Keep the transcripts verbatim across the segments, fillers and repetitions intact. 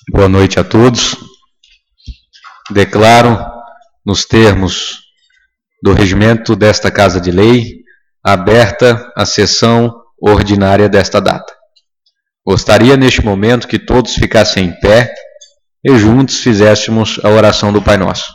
Boa noite a todos. Declaro, nos termos do regimento desta Casa de Lei, aberta a sessão ordinária desta data. Gostaria, neste momento, que todos ficassem em pé e juntos fizéssemos a oração do Pai Nosso.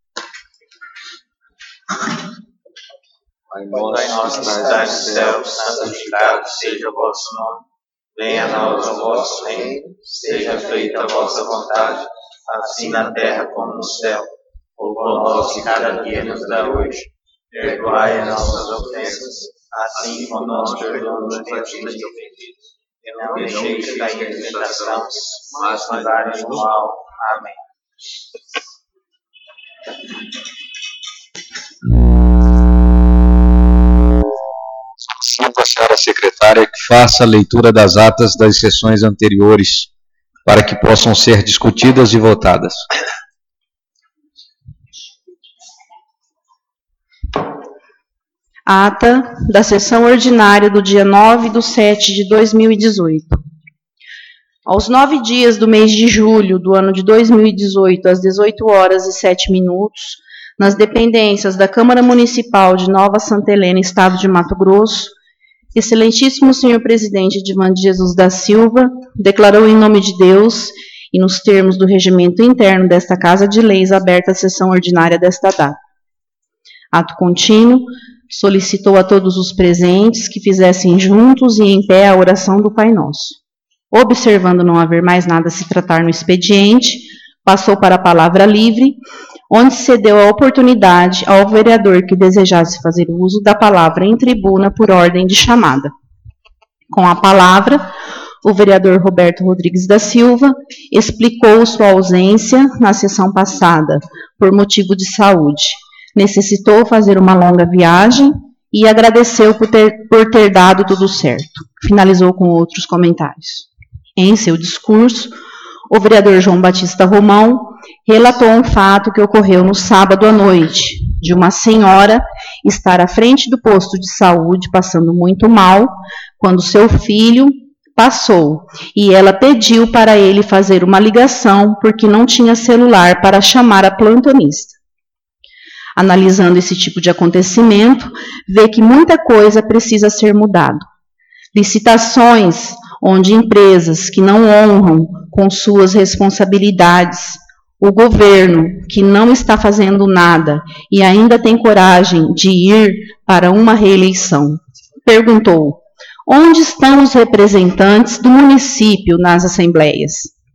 Pai nosso que estais no céu, santificado seja o vosso nome. Venha a nós o vosso reino, seja feita a vossa vontade, assim na terra como no céu. O pão nosso de cada dia nos dá hoje. Perdoai as nossas ofensas, assim como nós perdoamos os ofendidos. E não deixeis cair em tentação, mas livrai-nos do mal. Amém. Solicito a senhora secretária que faça a leitura das atas das sessões anteriores, para que possam ser discutidas e votadas. Ata da sessão ordinária do dia nove de sete de dois mil e dezoito. Aos nove dias do mês de julho do ano de dois mil e dezoito, às dezoito horas e sete minutos, nas dependências da Câmara Municipal de Nova Santa Helena, Estado de Mato Grosso, Excelentíssimo senhor Presidente Edivan de Jesus da Silva declarou em nome de Deus e nos termos do regimento interno desta Casa de Leis aberta a sessão ordinária desta data. Ato contínuo, solicitou a todos os presentes que fizessem juntos e em pé a oração do Pai Nosso. Observando não haver mais nada a se tratar no expediente, passou para a palavra livre, onde cedeu a oportunidade ao vereador que desejasse fazer uso da palavra em tribuna por ordem de chamada. Com a palavra, o vereador Roberto Rodrigues da Silva explicou sua ausência na sessão passada, por motivo de saúde. Necessitou fazer uma longa viagem e agradeceu por ter, por ter dado tudo certo. Finalizou com outros comentários. Em seu discurso, o vereador João Batista Romão relatou um fato que ocorreu no sábado à noite, de uma senhora estar à frente do posto de saúde passando muito mal, quando seu filho passou, e ela pediu para ele fazer uma ligação, porque não tinha celular para chamar a plantonista. Analisando esse tipo de acontecimento, vê que muita coisa precisa ser mudada. Licitações onde empresas que não honram com suas responsabilidades, o governo que não está fazendo nada e ainda tem coragem de ir para uma reeleição. Perguntou: onde estão os representantes do município nas assembleias?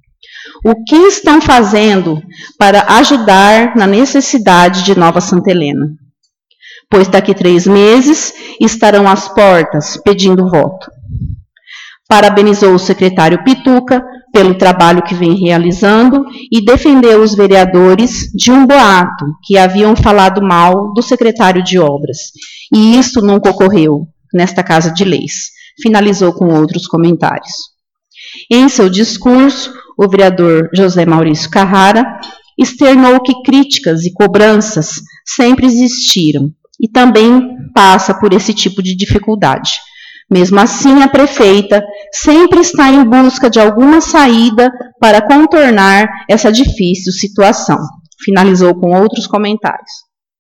O que estão fazendo para ajudar na necessidade de Nova Santa Helena? Pois daqui três meses estarão às portas pedindo voto. Parabenizou o secretário Pituca pelo trabalho que vem realizando e defendeu os vereadores de um boato que haviam falado mal do secretário de obras. E isso nunca ocorreu nesta Casa de Leis. Finalizou com outros comentários. Em seu discurso, o vereador José Maurício Carrara externou que críticas e cobranças sempre existiram e também passa por esse tipo de dificuldade. Mesmo assim, a prefeita sempre está em busca de alguma saída para contornar essa difícil situação. Finalizou com outros comentários.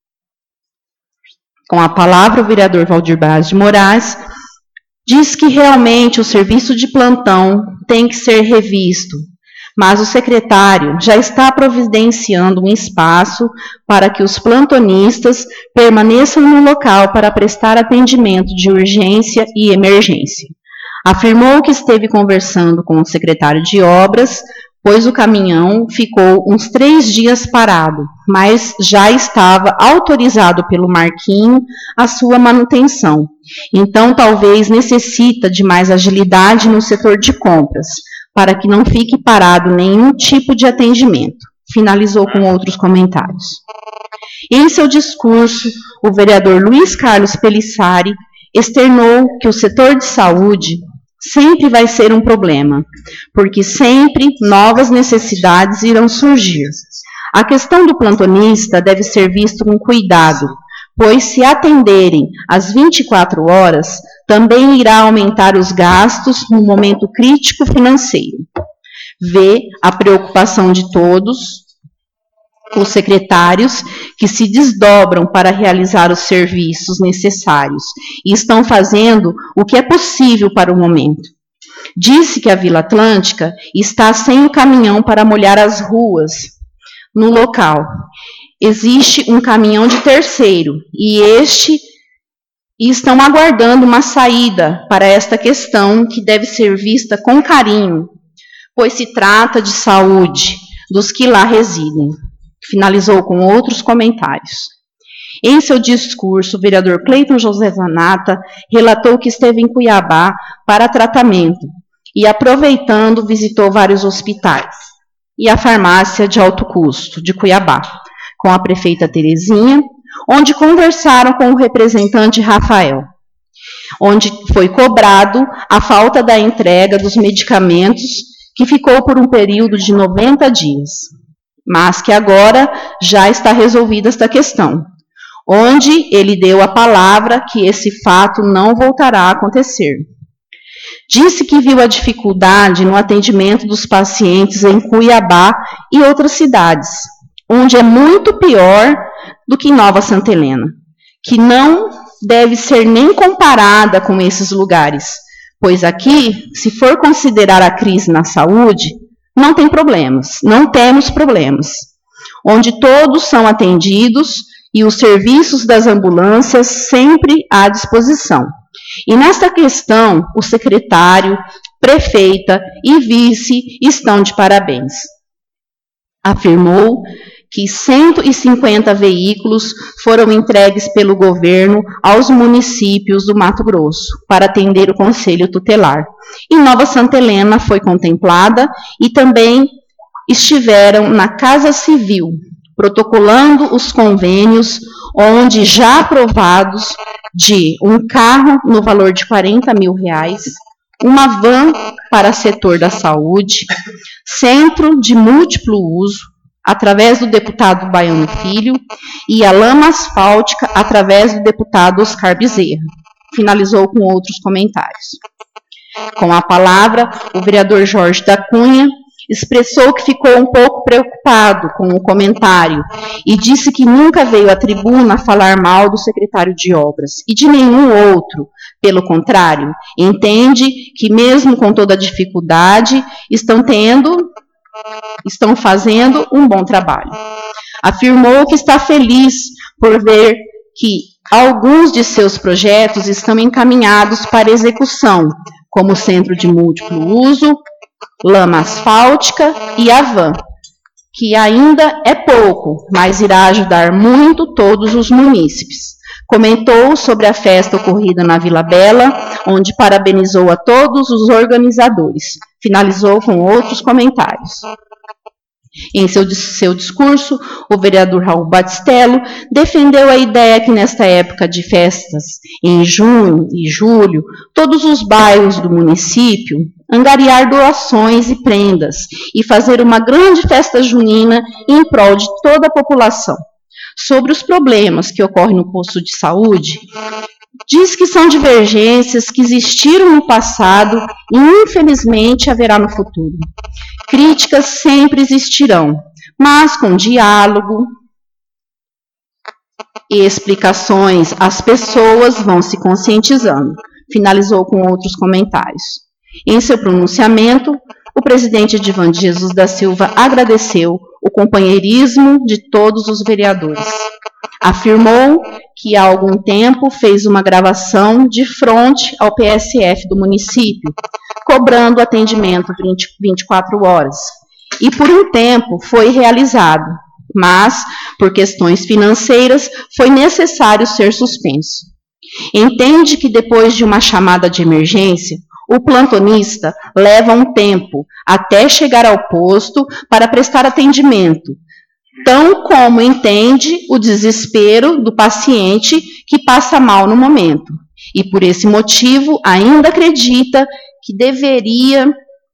Com a palavra, o vereador Valdir Braz de Moraes diz que realmente o serviço de plantão tem que ser revisto, mas o secretário já está providenciando um espaço para que os plantonistas permaneçam no local para prestar atendimento de urgência e emergência. Afirmou que esteve conversando com o secretário de obras, pois o caminhão ficou uns três dias parado, mas já estava autorizado pelo Marquinho a sua manutenção. Então, talvez necessita de mais agilidade no setor de compras, para que não fique parado nenhum tipo de atendimento. Finalizou com outros comentários. Em seu discurso, o vereador Luiz Carlos Pelissari externou que o setor de saúde sempre vai ser um problema, porque sempre novas necessidades irão surgir. A questão do plantonista deve ser vista com cuidado, pois se atenderem às vinte e quatro horas, também irá aumentar os gastos no momento crítico financeiro. vê a preocupação de todos os secretários que se desdobram para realizar os serviços necessários e estão fazendo o que é possível para o momento. Disse que a Vila Atlântica está sem o caminhão para molhar as ruas no local. Existe um caminhão de terceiro e este e estão aguardando uma saída para esta questão que deve ser vista com carinho, pois se trata de saúde dos que lá residem. Finalizou com outros comentários. Em seu discurso, o vereador Cleiton José Zanata relatou que esteve em Cuiabá para tratamento e, aproveitando, visitou vários hospitais e a farmácia de alto custo de Cuiabá, com a prefeita Terezinha, onde conversaram com o representante Rafael, onde foi cobrado a falta da entrega dos medicamentos, que ficou por um período de noventa dias, mas que agora já está resolvida esta questão, onde ele deu a palavra que esse fato não voltará a acontecer. Disse que viu a dificuldade no atendimento dos pacientes em Cuiabá e outras cidades, onde é muito pior do que em Nova Santa Helena, que não deve ser nem comparada com esses lugares, pois aqui, se for considerar a crise na saúde, não tem problemas, não temos problemas, onde todos são atendidos e os serviços das ambulâncias sempre à disposição. E nesta questão, o secretário, prefeita e vice estão de parabéns. Afirmou que cento e cinquenta veículos foram entregues pelo governo aos municípios do Mato Grosso para atender o Conselho Tutelar. E Nova Santa Helena foi contemplada e também estiveram na Casa Civil, protocolando os convênios, onde já aprovados de um carro no valor de quarenta mil reais, uma van para setor da saúde, centro de múltiplo uso, através do deputado Baiano Filho, e a lama asfáltica, através do deputado Oscar Bezerra. Finalizou com outros comentários. Com a palavra, o vereador Jorge da Cunha expressou que ficou um pouco preocupado com o comentário e disse que nunca veio à tribuna falar mal do secretário de obras e de nenhum outro. Pelo contrário, entende que mesmo com toda a dificuldade, estão tendo, estão fazendo um bom trabalho. Afirmou que está feliz por ver que alguns de seus projetos estão encaminhados para execução, como o Centro de Múltiplo Uso, lama asfáltica e a van, que ainda é pouco, mas irá ajudar muito todos os munícipes. Comentou sobre a festa ocorrida na Vila Bela, onde parabenizou a todos os organizadores. Finalizou com outros comentários. Em seu, seu discurso, o vereador Raul Batistello defendeu a ideia que nesta época de festas, em junho e julho, todos os bairros do município angariar doações e prendas e fazer uma grande festa junina em prol de toda a população. Sobre os problemas que ocorrem no posto de saúde, diz que são divergências que existiram no passado e infelizmente haverá no futuro. Críticas sempre existirão, mas com diálogo e explicações as pessoas vão se conscientizando. Finalizou com outros comentários. Em seu pronunciamento, o presidente Edivan de Jesus da Silva agradeceu o companheirismo de todos os vereadores. Afirmou que há algum tempo fez uma gravação de frente ao P S F do município, cobrando atendimento vinte, vinte e quatro horas. E por um tempo foi realizado, mas, por questões financeiras, foi necessário ser suspenso. Entende que depois de uma chamada de emergência, o plantonista leva um tempo até chegar ao posto para prestar atendimento, tão como entende o desespero do paciente que passa mal no momento. E por esse motivo ainda acredita que deveria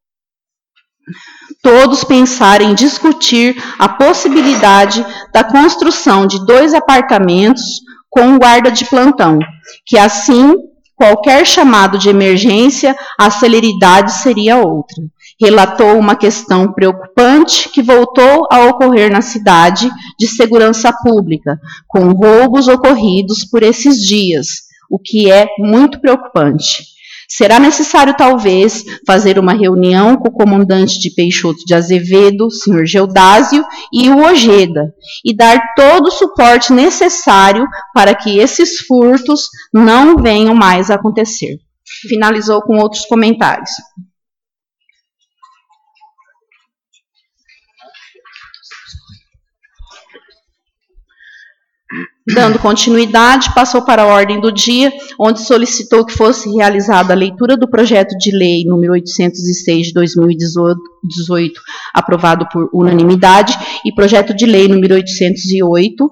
todos pensar em discutir a possibilidade da construção de dois apartamentos com guarda de plantão, que assim, qualquer chamado de emergência, a celeridade seria outra. relatou uma questão preocupante que voltou a ocorrer na cidade de segurança pública, com roubos ocorridos por esses dias, o que é muito preocupante. Será necessário, talvez, fazer uma reunião com o comandante de Peixoto de Azevedo, senhor Geodásio, e o Ojeda, e dar todo o suporte necessário para que esses furtos não venham mais a acontecer. Finalizou com outros comentários. Dando continuidade, passou para a ordem do dia, onde solicitou que fosse realizada a leitura do projeto de lei número oitocentos e seis de dois mil e dezoito, aprovado por unanimidade, e projeto de lei número oitocentos e oito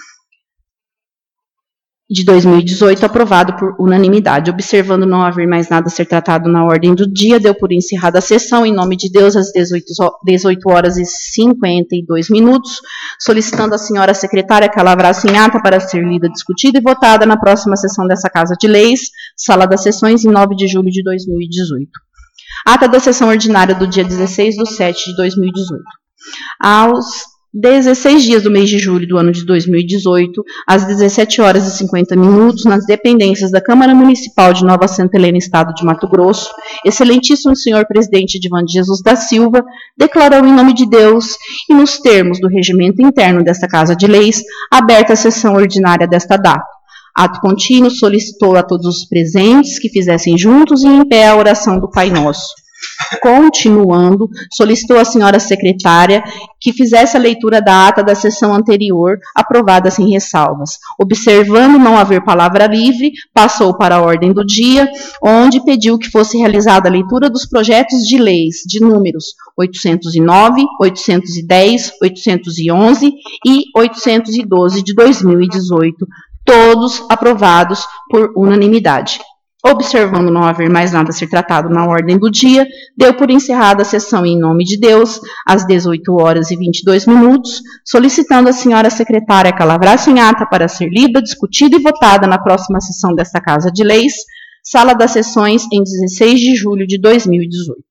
de dois mil e dezoito, aprovado por unanimidade. Observando não haver mais nada a ser tratado na ordem do dia, deu por encerrada a sessão, em nome de Deus, às dezoito horas e cinquenta e dois minutos, solicitando à senhora secretária que a lavrasse em ata para ser lida, discutida e votada na próxima sessão dessa Casa de Leis, Sala das Sessões, em nove de julho de dois mil e dezoito. Ata da sessão ordinária do dia dezesseis de setembro de dois mil e dezoito. Aos dezesseis dias do mês de julho do ano de dois mil e dezoito, às dezessete horas e cinquenta minutos, nas dependências da Câmara Municipal de Nova Santa Helena, Estado de Mato Grosso, excelentíssimo senhor presidente Edivan de Jesus da Silva declarou em nome de Deus e nos termos do regimento interno desta Casa de Leis, aberta a sessão ordinária desta data. Ato contínuo, solicitou a todos os presentes que fizessem juntos e em pé a oração do Pai Nosso. Continuando, solicitou à senhora secretária que fizesse a leitura da ata da sessão anterior, aprovada sem ressalvas. Observando não haver palavra livre, passou para a ordem do dia, onde pediu que fosse realizada a leitura dos projetos de leis de números oitocentos e nove, oitocentos e dez, oitocentos e onze e oitocentos e doze de dois mil e dezoito, todos aprovados por unanimidade. Observando não haver mais nada a ser tratado na ordem do dia, deu por encerrada a sessão em nome de Deus, às dezoito horas e vinte e dois minutos, solicitando à senhora secretária que a lavrasse em ata para ser lida, discutida e votada na próxima sessão desta Casa de Leis, Sala das Sessões, em dezesseis de julho de dois mil e dezoito.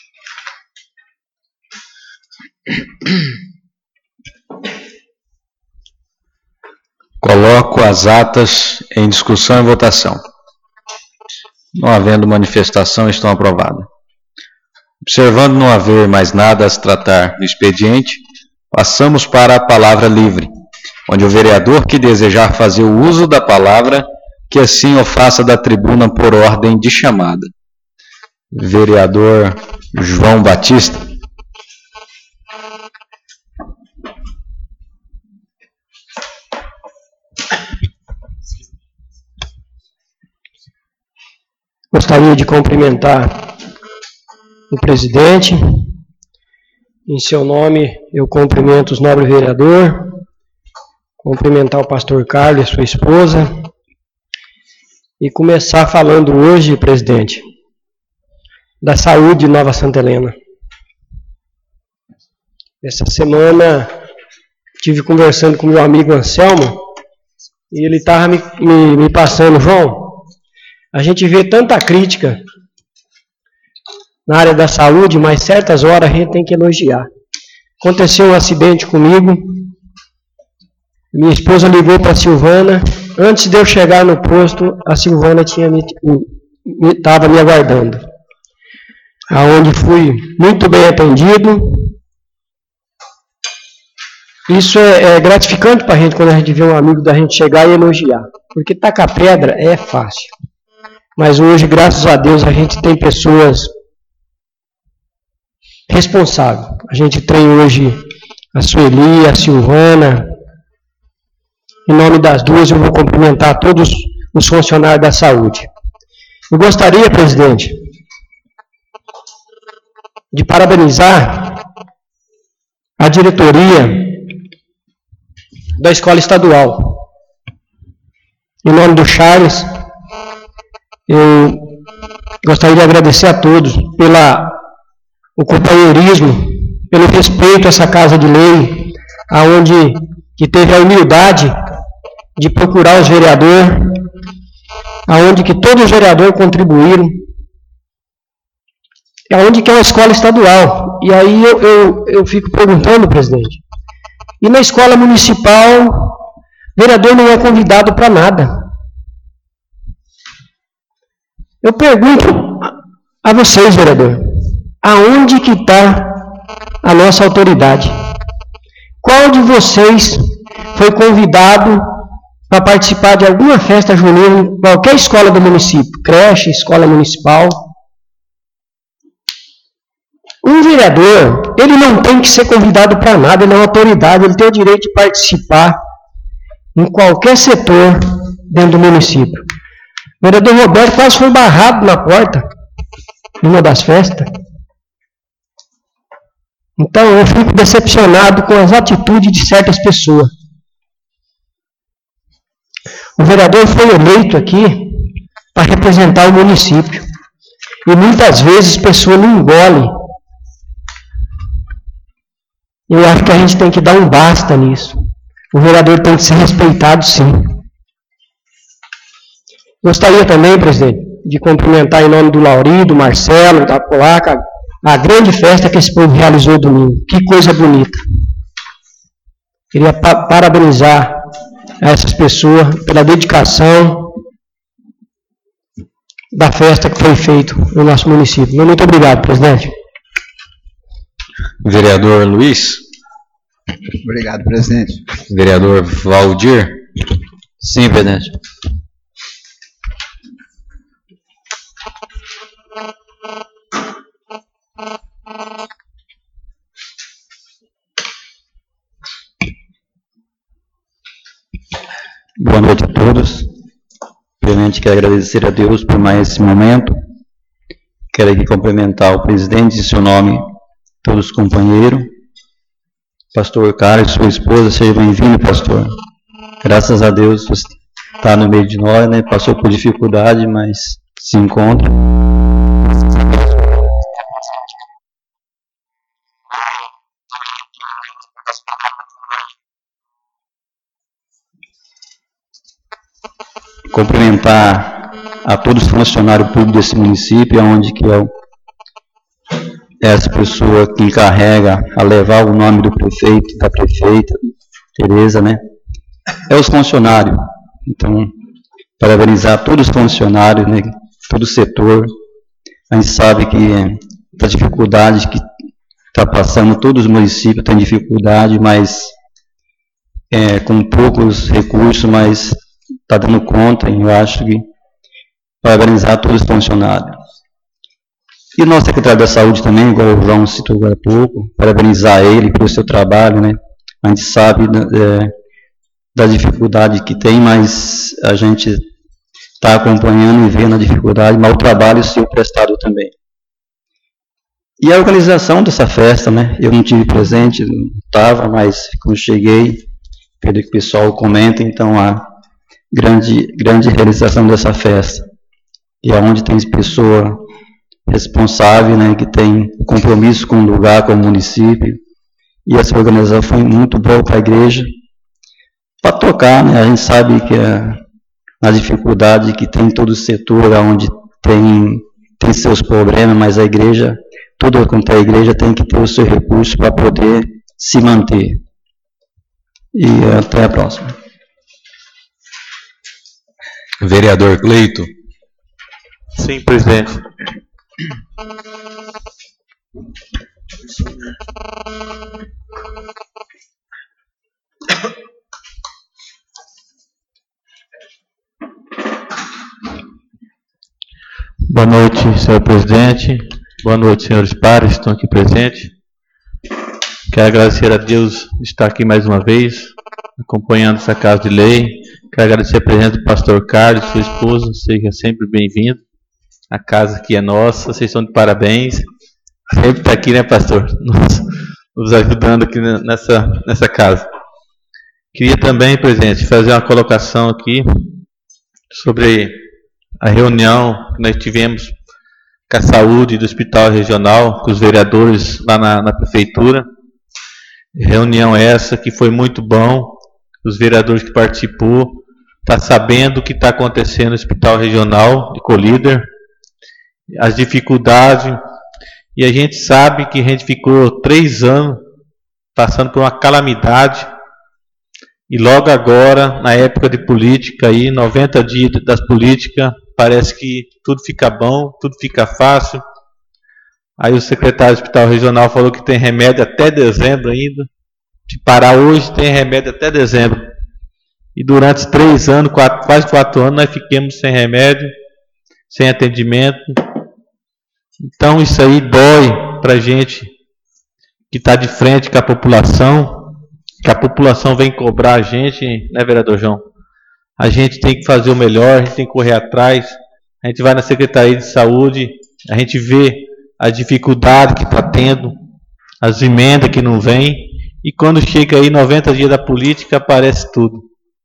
Coloco as atas em discussão e votação. Não havendo manifestação, estão aprovadas. Observando não haver mais nada a se tratar do expediente, passamos para a palavra livre, onde o vereador que desejar fazer o uso da palavra, que assim o faça da tribuna por ordem de chamada. Vereador João Batista. Gostaria de cumprimentar o presidente. Em seu nome, eu cumprimento os nobres vereadores, cumprimentar o pastor Carlos e sua esposa, e começar falando hoje, presidente, da saúde de Nova Santa Helena. Essa semana, estive conversando com meu amigo Anselmo, e ele estava me, me, me passando, João, a gente vê tanta crítica na área da saúde, mas certas horas a gente tem que elogiar. Aconteceu um acidente comigo, minha esposa ligou para a Silvana, antes de eu chegar no posto, a Silvana tinha me, me, estava me aguardando, aonde fui muito bem atendido. Isso é, é gratificante para a gente, quando a gente vê um amigo da gente chegar e elogiar, porque tacar pedra é fácil. Mas hoje, graças a Deus, a gente tem pessoas responsáveis. A gente tem hoje a Sueli, a Silvana. Em nome das duas, eu vou cumprimentar todos os funcionários da saúde. Eu gostaria, presidente, de parabenizar a diretoria da Escola Estadual. Em nome do Charles, eu gostaria de agradecer a todos pela o companheirismo, pelo respeito a essa Casa de Lei, aonde que teve a humildade de procurar os vereadores, aonde que todos os vereadores contribuíram. é onde que é uma escola estadual. E aí eu, eu, eu fico perguntando, presidente, e na escola municipal, o vereador não é convidado para nada. Eu pergunto a vocês, vereador, aonde que está a nossa autoridade? Qual de vocês foi convidado para participar de alguma festa junina em qualquer escola do município? Creche, escola municipal? Um vereador, ele não tem que ser convidado para nada, ele é uma autoridade, ele tem o direito de participar em qualquer setor dentro do município. O vereador Roberto quase foi barrado na porta, numa das festas. Então, eu fico decepcionado com as atitudes de certas pessoas. O vereador foi eleito aqui para representar o município. E muitas vezes as pessoas não engolem. Eu acho que a gente tem que dar um basta nisso. O vereador tem que ser respeitado, sim. Gostaria também, presidente, de cumprimentar em nome do Lauri, do Marcelo, da Polaca, a grande festa que esse povo realizou domingo. Que coisa bonita. Queria pa parabenizar essas pessoas pela dedicação da festa que foi feita no nosso município. Muito obrigado, presidente. Vereador Luiz. Obrigado, presidente. Vereador Valdir. Sim, presidente. Boa noite a todos. Primeiramente, quero agradecer a Deus por mais esse momento. Quero aqui cumprimentar o presidente em seu nome, todos os companheiros. Pastor Carlos, sua esposa, seja bem-vindo, pastor. Graças a Deus, você está no meio de nós, né? Passou por dificuldade, mas se encontra. Cumprimentar a todos os funcionários públicos desse município, onde que é o, essa pessoa que encarrega a levar o nome do prefeito, da prefeita, Tereza, né? É os funcionários. Então, parabenizar todos os funcionários, né? Todo o setor. A gente sabe que a dificuldade que está passando, todos os municípios têm dificuldade, mas é, com poucos recursos, mas está dando conta, e eu acho que parabenizar todos os funcionários. E o nosso secretário da Saúde também, igual o João citou agora há pouco, parabenizar ele pelo seu trabalho, né? A gente sabe é, da dificuldade que tem, mas a gente está acompanhando e vendo a dificuldade, mas o trabalho seu prestado também. E a organização dessa festa, né? Eu não tive presente, não estava, mas quando cheguei, pelo que o pessoal comenta, então a grande, grande realização dessa festa. E é onde tem pessoa responsável, né, que tem compromisso com o lugar, com o município. E essa organização foi muito boa para a igreja. Para tocar, né, a gente sabe que a, a dificuldade que tem todo o setor, onde tem, tem seus problemas, mas a igreja, tudo quanto é a igreja tem que ter o seu recurso para poder se manter. E até a próxima. Vereador Cleito. Sim, presidente. Boa noite, senhor presidente. Boa noite, senhores pares que estão aqui presentes. Quero agradecer a Deus de estar aqui mais uma vez, acompanhando essa casa de lei. Quero agradecer a presença do pastor Carlos, sua esposa, seja sempre bem-vindo. A casa aqui é nossa, vocês estão de parabéns. Sempre está aqui, né, pastor? Nos, nos ajudando aqui nessa, nessa casa. Queria também, presidente, fazer uma colocação aqui sobre a reunião que nós tivemos com a saúde do Hospital Regional, com os vereadores lá na, na prefeitura. Reunião essa que foi muito bom. Os vereadores que participou estão tá sabendo o que está acontecendo no Hospital Regional de Colíder, as dificuldades E a gente sabe que a gente ficou três anos passando por uma calamidade. E logo agora, na época de política, aí, noventa dias das políticas, parece que tudo fica bom, tudo fica fácil. Aí o secretário do Hospital Regional falou que tem remédio até dezembro ainda. Se parar hoje, tem remédio até dezembro. E durante três anos, quatro, quase quatro anos, nós ficamos sem remédio, sem atendimento. Então isso aí dói para a gente que está de frente com a população, que a população vem cobrar a gente, né, vereador João? A gente tem que fazer o melhor, a gente tem que correr atrás. A gente vai na Secretaria de Saúde, a gente vê a dificuldade que está tendo, as emendas que não vêm, e quando chega aí noventa dias da política, aparece tudo.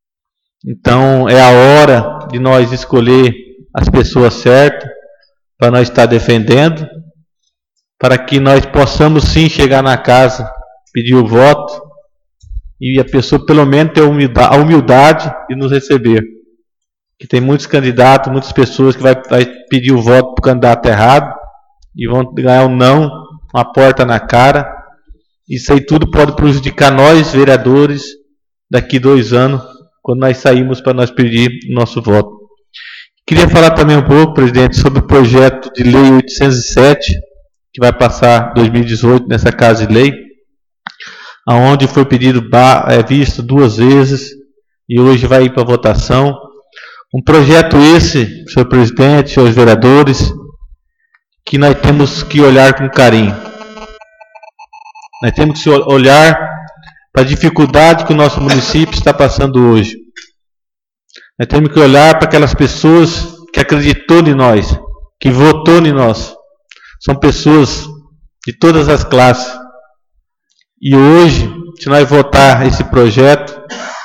Então é a hora de nós escolher as pessoas certas, para nós estar defendendo, para que nós possamos sim chegar na casa, pedir o voto, e a pessoa pelo menos ter a humildade de nos receber. Que tem muitos candidatos, muitas pessoas que vai, vai pedir o voto para o candidato errado, e vão ganhar um não, uma porta na cara. Isso aí tudo pode prejudicar nós, vereadores, daqui dois anos, quando nós saímos para nós pedir o nosso voto. Queria falar também um pouco, presidente, sobre o projeto de lei oitocentos e sete, que vai passar dois mil e dezoito nessa Casa de Lei, aonde foi pedido é, visto duas vezes e hoje vai ir para votação. Um projeto esse, senhor presidente, senhores vereadores, que nós temos que olhar com carinho. Nós temos que olhar para a dificuldade que o nosso município está passando hoje. Nós temos que olhar para aquelas pessoas que acreditou em nós, que votou em nós. São pessoas de todas as classes. E hoje, se nós votar esse projeto,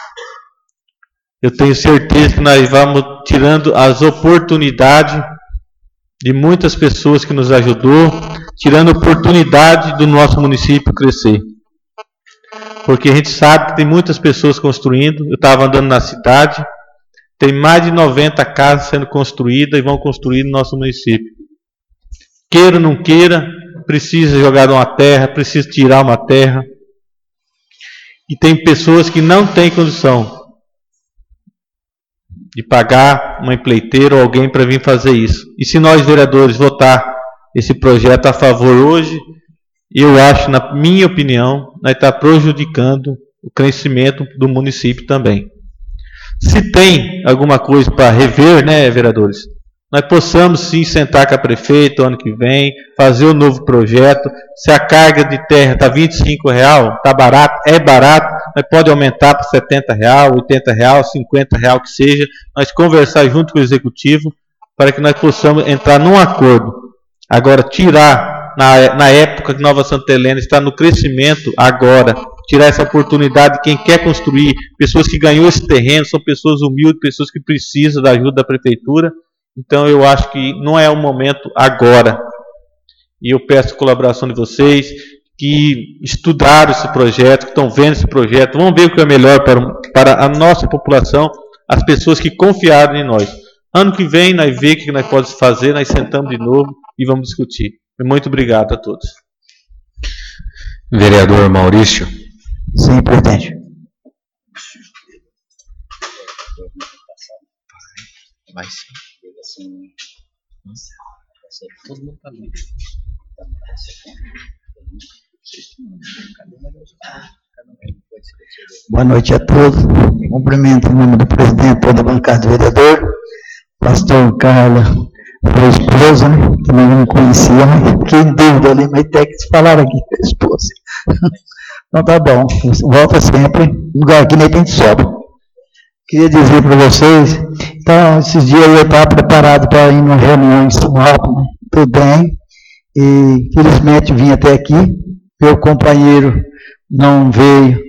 eu tenho certeza que nós vamos tirando as oportunidades de muitas pessoas que nos ajudou, tirando a oportunidade do nosso município crescer. Porque a gente sabe que tem muitas pessoas construindo. Eu estava andando na cidade, tem mais de noventa casas sendo construídas e vão construir no nosso município. Queira ou não queira, precisa jogar uma terra, precisa tirar uma terra. E tem pessoas que não têm condição de pagar uma empleiteira ou alguém para vir fazer isso. E se nós, vereadores, votar esse projeto a favor hoje, eu acho, na minha opinião, nós está prejudicando o crescimento do município também. Se tem alguma coisa para rever, né, vereadores, nós possamos sim sentar com a prefeita ano que vem, fazer um novo projeto. Se a carga de terra está vinte e cinco reais, está barato, é barato, nós pode aumentar para setenta reais, oitenta reais, cinquenta reais, que seja. Nós conversar junto com o executivo para que nós possamos entrar num acordo. Agora, tirar, na, na época que Nova Santa Helena está no crescimento agora, tirar essa oportunidade de quem quer construir, pessoas que ganhou esse terreno, são pessoas humildes, pessoas que precisam da ajuda da prefeitura. Então eu acho que não é o momento agora. E eu peço a colaboração de vocês, que estudaram esse projeto, que estão vendo esse projeto, vão ver o que é melhor para, para a nossa população, as pessoas que confiaram em nós. Ano que vem nós vemos o que nós podemos fazer, nós sentamos de novo e vamos discutir. Muito obrigado a todos. Vereador Maurício. Sim, presidente. Vai sim. Todo mundo tá bem. Boa noite a todos. Cumprimento em nome do presidente, toda a bancada do vereador, pastor Carla, sua esposa, né? Também não conhecia, mas fiquei em dúvida ali, mas tem que se falar aqui com a esposa. Então tá bom, volta sempre, lugar aqui nem tem de sobra. Queria dizer para vocês, então, esses dias eu estava preparado para ir numa reunião em Sinop, né? Tudo bem, e felizmente vim até aqui, meu companheiro não veio,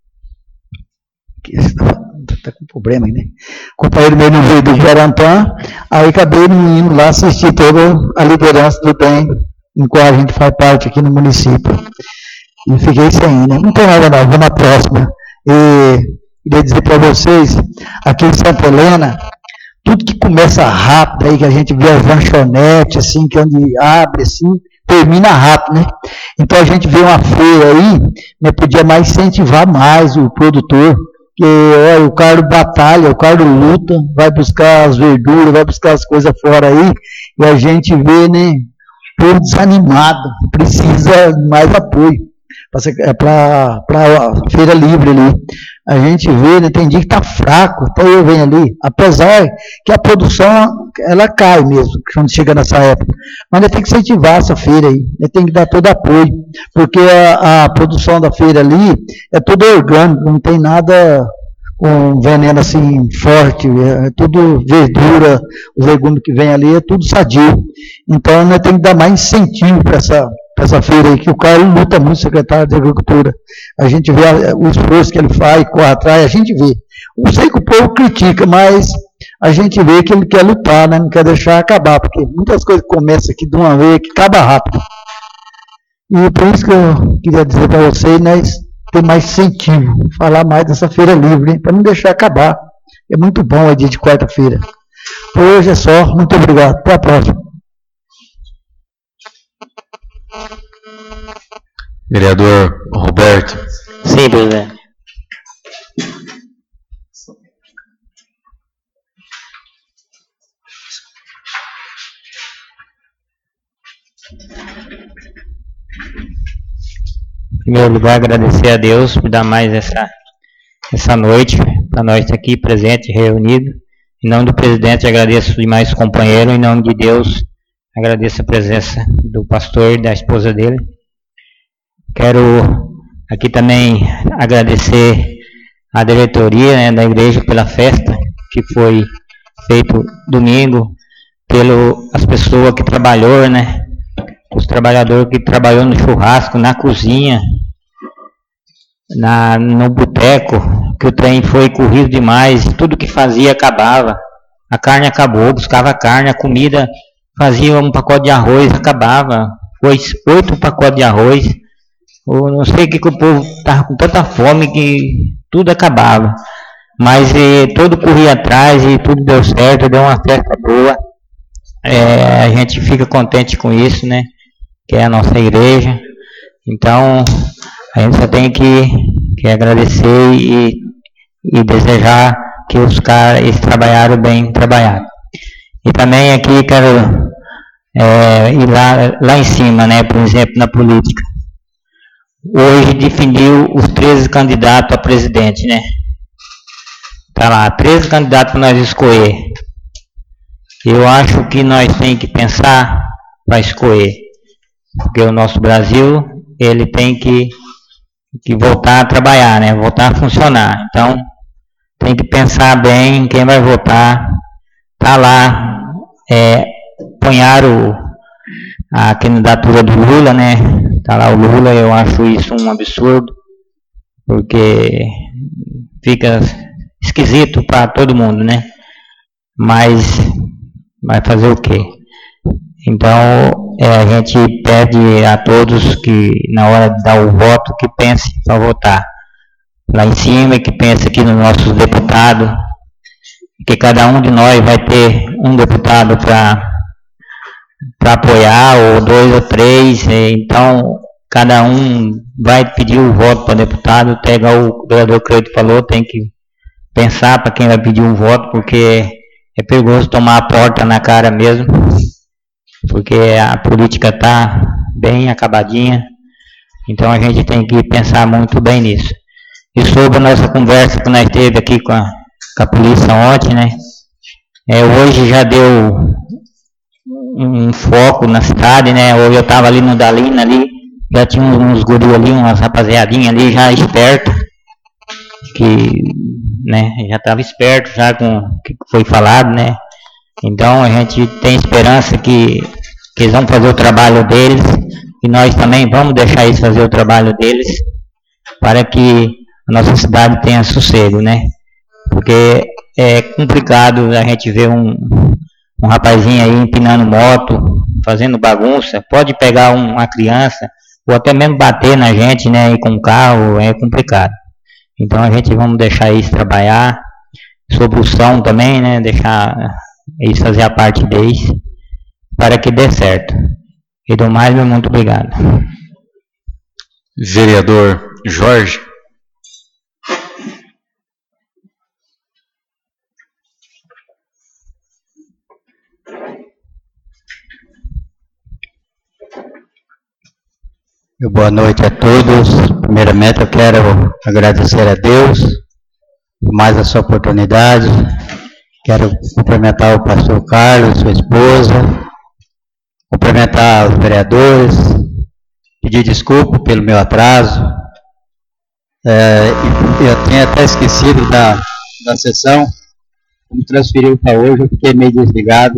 está com problema aí, né? O companheiro meu não veio do Gerantã, aí acabei indo lá assistir toda a liderança do B E M, em qual a gente faz parte aqui no município. E fiquei sem, né? Não tem nada não, vou na próxima. E queria dizer para vocês, aqui em Santa Helena, tudo que começa rápido aí, que a gente vê as lanchonetes, assim, que onde abre, assim, termina rápido, né? Então a gente vê uma feira aí, né, podia mais incentivar mais o produtor, que olha, o cara batalha, o cara luta, vai buscar as verduras, vai buscar as coisas fora aí, e a gente vê, né, todo desanimado, precisa de mais apoio para a feira livre ali. A gente vê, né, tem dia que está fraco, até eu venho ali, apesar que a produção, ela cai mesmo, quando chega nessa época. Mas ainda tem que incentivar essa feira aí, tem que dar todo apoio, porque a, a produção da feira ali é tudo orgânico, não tem nada com veneno assim forte, é tudo verdura, os legumes que vem ali é tudo sadio. Então nós temos que dar mais incentivo para essa, essa feira aí, que o cara luta muito, secretário de Agricultura. A gente vê o esforço que ele faz, corre atrás, a gente vê. Não sei que o povo critica, mas a gente vê que ele quer lutar, né? Não quer deixar acabar, porque muitas coisas começam aqui de uma vez que acaba rápido. E por isso que eu queria dizer para vocês, nós temos mais incentivo, falar mais dessa feira livre, para não deixar acabar. É muito bom o dia de quarta-feira. Por hoje é só, muito obrigado. Até a próxima. Vereador Roberto. Sim, presidente. Em primeiro lugar, agradecer a Deus por dar mais essa, essa noite, para nós estar aqui presente, reunido. Em nome do presidente, agradeço demais o companheiro. Em nome de Deus, agradeço a presença do pastor e da esposa dele. Quero aqui também agradecer a diretoria, né, da igreja pela festa que foi feito domingo, pelas pessoas que trabalhou, né, os trabalhadores que trabalhou no churrasco, na cozinha, na, no boteco, que o trem foi corrido demais, tudo que fazia acabava. A carne acabou, buscava carne, a comida, fazia um pacote de arroz, acabava. Foi oito pacotes de arroz. Eu não sei o que, que o povo estava com tanta fome que tudo acabava. Mas e, todo corria atrás e tudo deu certo, deu uma festa boa. É, a gente fica contente com isso, né? Que é a nossa igreja. Então, a gente só tem que, que agradecer e, e desejar que os caras eles trabalharam bem trabalhado. E também aqui quero é, ir lá, lá em cima, né? Por exemplo, na política. Hoje definiu os treze candidatos a presidente, né? Tá lá, treze candidatos para nós escolher. Eu acho que nós temos que pensar para escolher, porque o nosso Brasil, ele tem que, que voltar a trabalhar, né? Voltar a funcionar. Então, tem que pensar bem em quem vai votar. Tá lá, é, apoiaram a candidatura do Lula, né? Tá lá o Lula, eu acho isso um absurdo, porque fica esquisito para todo mundo, né? Mas vai fazer o quê? Então, é, a gente pede a todos que, na hora de dar o voto, que pense para votar lá em cima, que pense aqui nos nossos deputados, que cada um de nós vai ter um deputado para para apoiar, ou dois ou três, então cada um vai pedir o voto para deputado, até igual o vereador Cleito falou, tem que pensar para quem vai pedir o voto, porque é perigoso tomar a porta na cara mesmo, porque a política está bem acabadinha, então a gente tem que pensar muito bem nisso. E sobre a nossa conversa que nós teve aqui com a, com a polícia ontem, né, é, hoje já deu um foco na cidade, né? Hoje eu estava ali no Dalina ali, já tinha uns guris ali, umas rapaziadinhas ali já esperto, que, né, já estava esperto já com o que foi falado, né? Então a gente tem esperança que, que eles vão fazer o trabalho deles e nós também vamos deixar eles fazer o trabalho deles para que a nossa cidade tenha sossego, né? Porque é complicado a gente ver um um rapazinho aí empinando moto, fazendo bagunça, pode pegar um, uma criança, ou até mesmo bater na gente, né, e com o carro, é complicado. Então a gente vamos deixar eles trabalhar, sobre o som também, né, deixar eles fazer a parte deles, para que dê certo. E do mais, meu muito obrigado. Vereador Jorge. Boa noite a todos. Primeiramente eu quero agradecer a Deus por mais essa oportunidade. Quero cumprimentar o pastor Carlos, sua esposa, cumprimentar os vereadores, pedir desculpa pelo meu atraso. É, eu tinha até esquecido da, da sessão, como transferiu para hoje, eu fiquei meio desligado.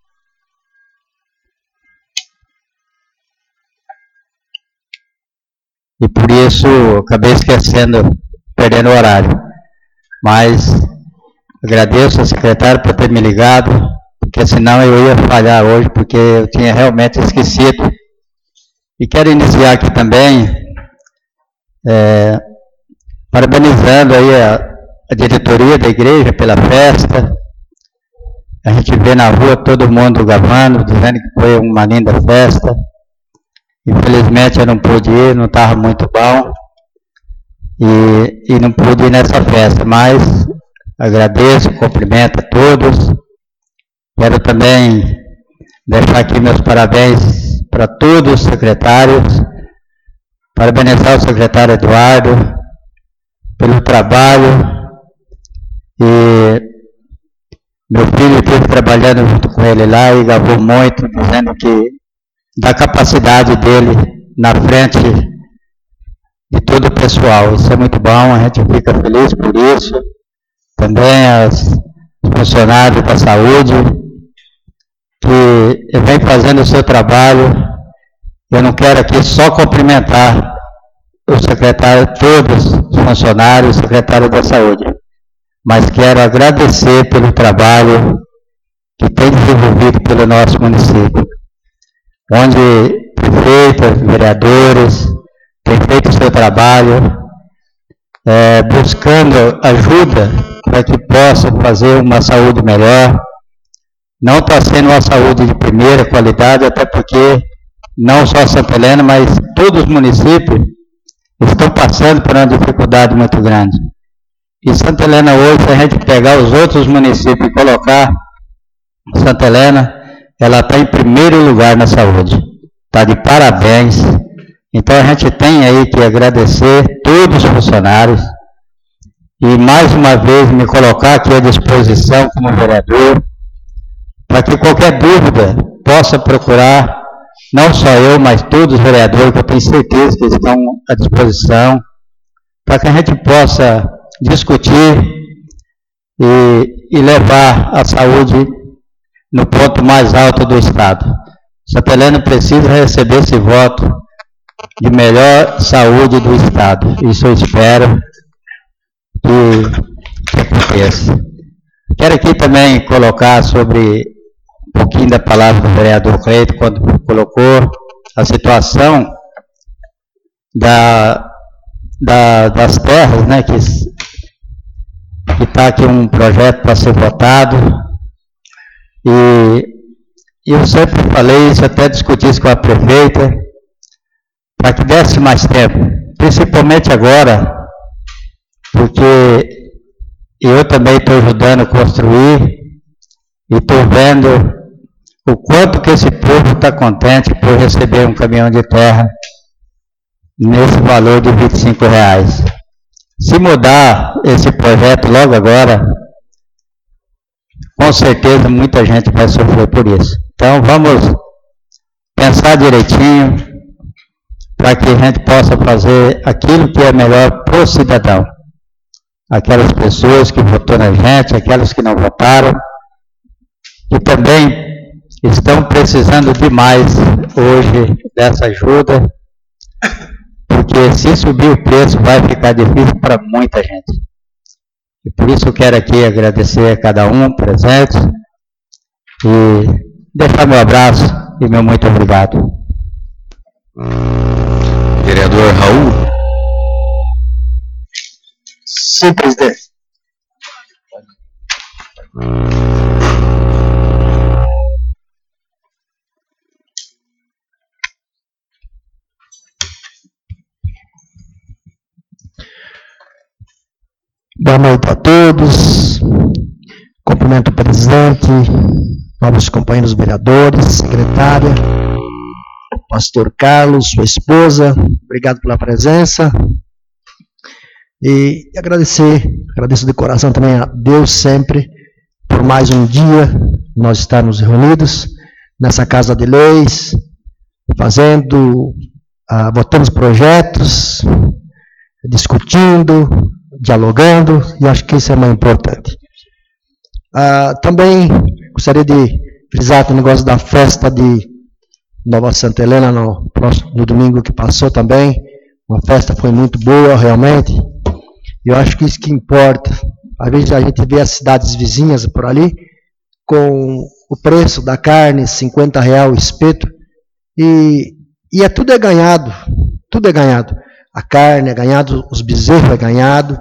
E por isso eu acabei esquecendo, perdendo o horário. Mas agradeço ao secretário por ter me ligado, porque senão eu ia falhar hoje, porque eu tinha realmente esquecido. E quero iniciar aqui também, é, parabenizando aí a, a diretoria da igreja pela festa. A gente vê na rua todo mundo gravando, dizendo que foi uma linda festa. Infelizmente eu não pude ir, não estava muito bom, e, e não pude ir nessa festa, mas agradeço, cumprimento a todos. Quero também deixar aqui meus parabéns para todos os secretários, parabenizar o secretário Eduardo pelo trabalho, e meu filho esteve trabalhando junto com ele lá e gravou muito, dizendo que da capacidade dele na frente de todo o pessoal. Isso é muito bom, a gente fica feliz por isso. Também os funcionários da saúde, que vem fazendo o seu trabalho. Eu não quero aqui só cumprimentar o secretário, todos os funcionários, o secretário da saúde, mas quero agradecer pelo trabalho que tem desenvolvido pelo nosso município, onde prefeitos, vereadores têm feito o seu trabalho, é, buscando ajuda para que possa fazer uma saúde melhor. Não está sendo uma saúde de primeira qualidade, até porque não só Santa Helena, mas todos os municípios estão passando por uma dificuldade muito grande. E Santa Helena hoje, se a gente pegar os outros municípios e colocar Santa Helena, ela está em primeiro lugar na saúde. Está de parabéns. Então a gente tem aí que agradecer todos os funcionários e mais uma vez me colocar aqui à disposição como vereador, para que qualquer dúvida possa procurar, não só eu, mas todos os vereadores, que eu tenho certeza que estão à disposição, para que a gente possa discutir e, e levar a saúde no ponto mais alto do Estado. Santa Helena precisa receber esse voto de melhor saúde do Estado. Isso eu espero que, que aconteça. Quero aqui também colocar sobre um pouquinho da palavra do vereador Cleito, quando colocou a situação da, da, das terras, né, que está aqui um projeto para ser votado. E eu sempre falei isso, até discuti isso com a prefeita, para que desse mais tempo, principalmente agora, porque eu também estou ajudando a construir e estou vendo o quanto que esse povo está contente por receber um caminhão de terra nesse valor de vinte e cinco reais. Se mudar esse projeto logo agora, com certeza muita gente vai sofrer por isso. Então vamos pensar direitinho para que a gente possa fazer aquilo que é melhor para o cidadão. Aquelas pessoas que votaram na gente, aquelas que não votaram, que também estão precisando demais hoje dessa ajuda, porque se subir o preço vai ficar difícil para muita gente. E por isso eu quero aqui agradecer a cada um presente e deixar meu abraço e meu muito obrigado. Vereador Raul. Sim, presidente. Boa noite a todos. Cumprimento o presidente, novos companheiros vereadores, secretária, pastor Carlos, sua esposa, obrigado pela presença. E agradecer, agradeço de coração também a Deus sempre, por mais um dia, nós estarmos reunidos nessa Casa de Leis, fazendo, ah, votando projetos, discutindo, dialogando, e acho que isso é muito importante. Ah, também gostaria de frisar o negócio da festa de Nova Santa Helena no, próximo, no domingo que passou também. Uma festa foi muito boa, realmente. E eu acho que isso que importa. Às vezes a gente vê as cidades vizinhas por ali com o preço da carne, cinquenta reais o espeto, e, e é, tudo é ganhado, tudo é ganhado. A carne é ganhado, os bezerros é ganhado,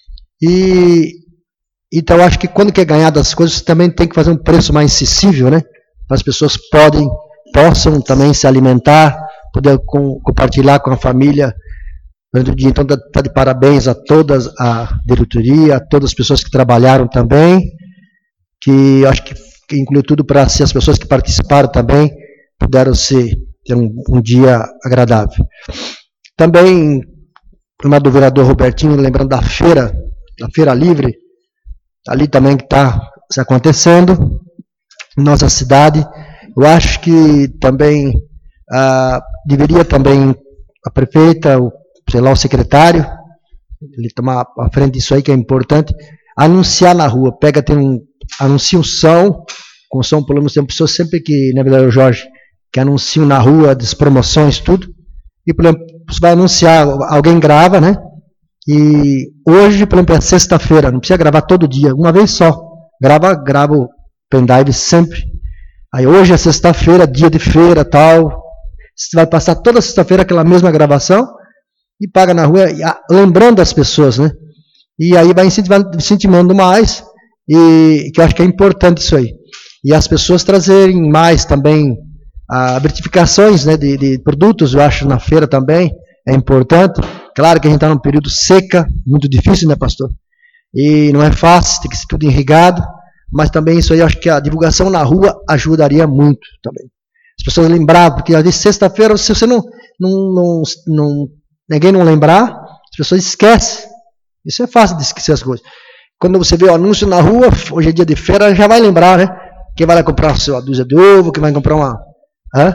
e então eu acho que quando que é ganhado as coisas, também tem que fazer um preço mais acessível, né? Para as pessoas podem, possam também se alimentar, poder com, compartilhar com a família durante o dia. Então, está de parabéns a todas a diretoria, a todas as pessoas que trabalharam também, que acho que, que incluiu tudo para se as pessoas que participaram também puderam se, ter um, um dia agradável. Também, uma do vereador Robertinho, lembrando da feira, da Feira Livre, ali também que está se acontecendo, em nossa cidade. Eu acho que também ah, deveria também a prefeita, o, sei lá, o secretário, ele tomar a frente disso aí, que é importante, anunciar na rua, pega, tem um, anuncia um som, com som, pelo menos tem pessoas sempre que, na verdade, o Jorge, que anunciam na rua, das promoções, tudo, e, por exemplo, você vai anunciar, alguém grava, né? E hoje, por exemplo, é sexta-feira, não precisa gravar todo dia, uma vez só. Grava, grava o pendrive sempre. Aí hoje é sexta-feira, dia de feira, tal. Você vai passar toda sexta-feira aquela mesma gravação e paga na rua, lembrando as pessoas, né? E aí vai incentivando, incentivando mais, e que eu acho que é importante isso aí. E as pessoas trazerem mais também a verificações, né, de, de produtos, eu acho, na feira também, é importante. Claro que a gente está num período seca, muito difícil, né, pastor? E não é fácil, tem que ser tudo irrigado, mas também isso aí, acho que a divulgação na rua ajudaria muito também. As pessoas lembravam, porque às vezes sexta-feira, se você não, não, não, não, ninguém não lembrar, as pessoas esquecem. Isso é fácil de esquecer as coisas. Quando você vê o anúncio na rua, hoje é dia de feira, já vai lembrar, né? Quem vai lá comprar a sua dúzia de ovo, quem vai comprar uma... Hã?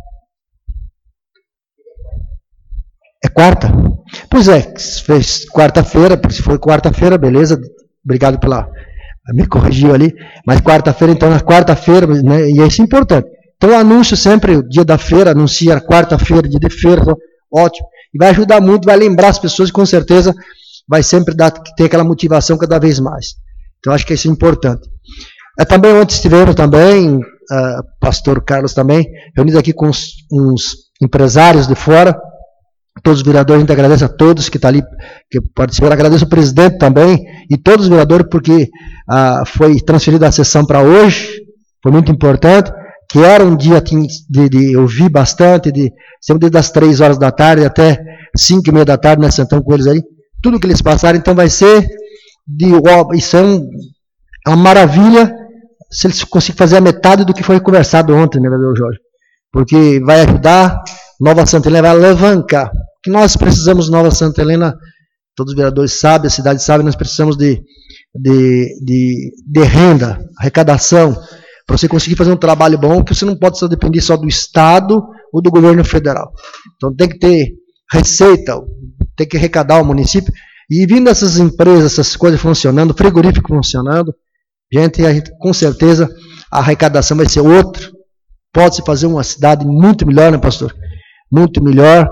É quarta? Pois é, fez quarta-feira, se for quarta-feira, beleza, obrigado pela... me corrigiu ali, mas quarta-feira, então na quarta-feira, né, e isso é importante. Então anúncio sempre, o dia da feira, anuncia quarta-feira, dia de feira, então, ótimo, e vai ajudar muito, vai lembrar as pessoas, e com certeza vai sempre dar, ter aquela motivação cada vez mais. Então acho que isso é importante. É, também ontem estivemos também, uh, pastor Carlos também, reunido aqui com uns, uns empresários de fora, todos os vereadores, a gente agradece a todos que estão ali, que participaram, agradeço o presidente também, e todos os vereadores, porque ah, foi transferida a sessão para hoje, foi muito importante, que era um dia de, de ouvir bastante, de, sempre das três horas da tarde até cinco e meia da tarde, nós sentamos com eles aí, tudo que eles passaram, então vai ser, de, isso é, um, é uma maravilha, se eles conseguirem fazer a metade do que foi conversado ontem, né, vereador Jorge, porque vai ajudar, Nova Santa Helena vai alavancar, que nós precisamos de Nova Santa Helena, todos os vereadores sabem, a cidade sabe, nós precisamos de, de, de, de renda, arrecadação, para você conseguir fazer um trabalho bom, que você não pode só depender só do Estado ou do governo federal. Então tem que ter receita, tem que arrecadar o município, e vindo essas empresas, essas coisas funcionando, frigorífico funcionando, gente, a gente com certeza a arrecadação vai ser outra, pode-se fazer uma cidade muito melhor, né, pastor? Muito melhor,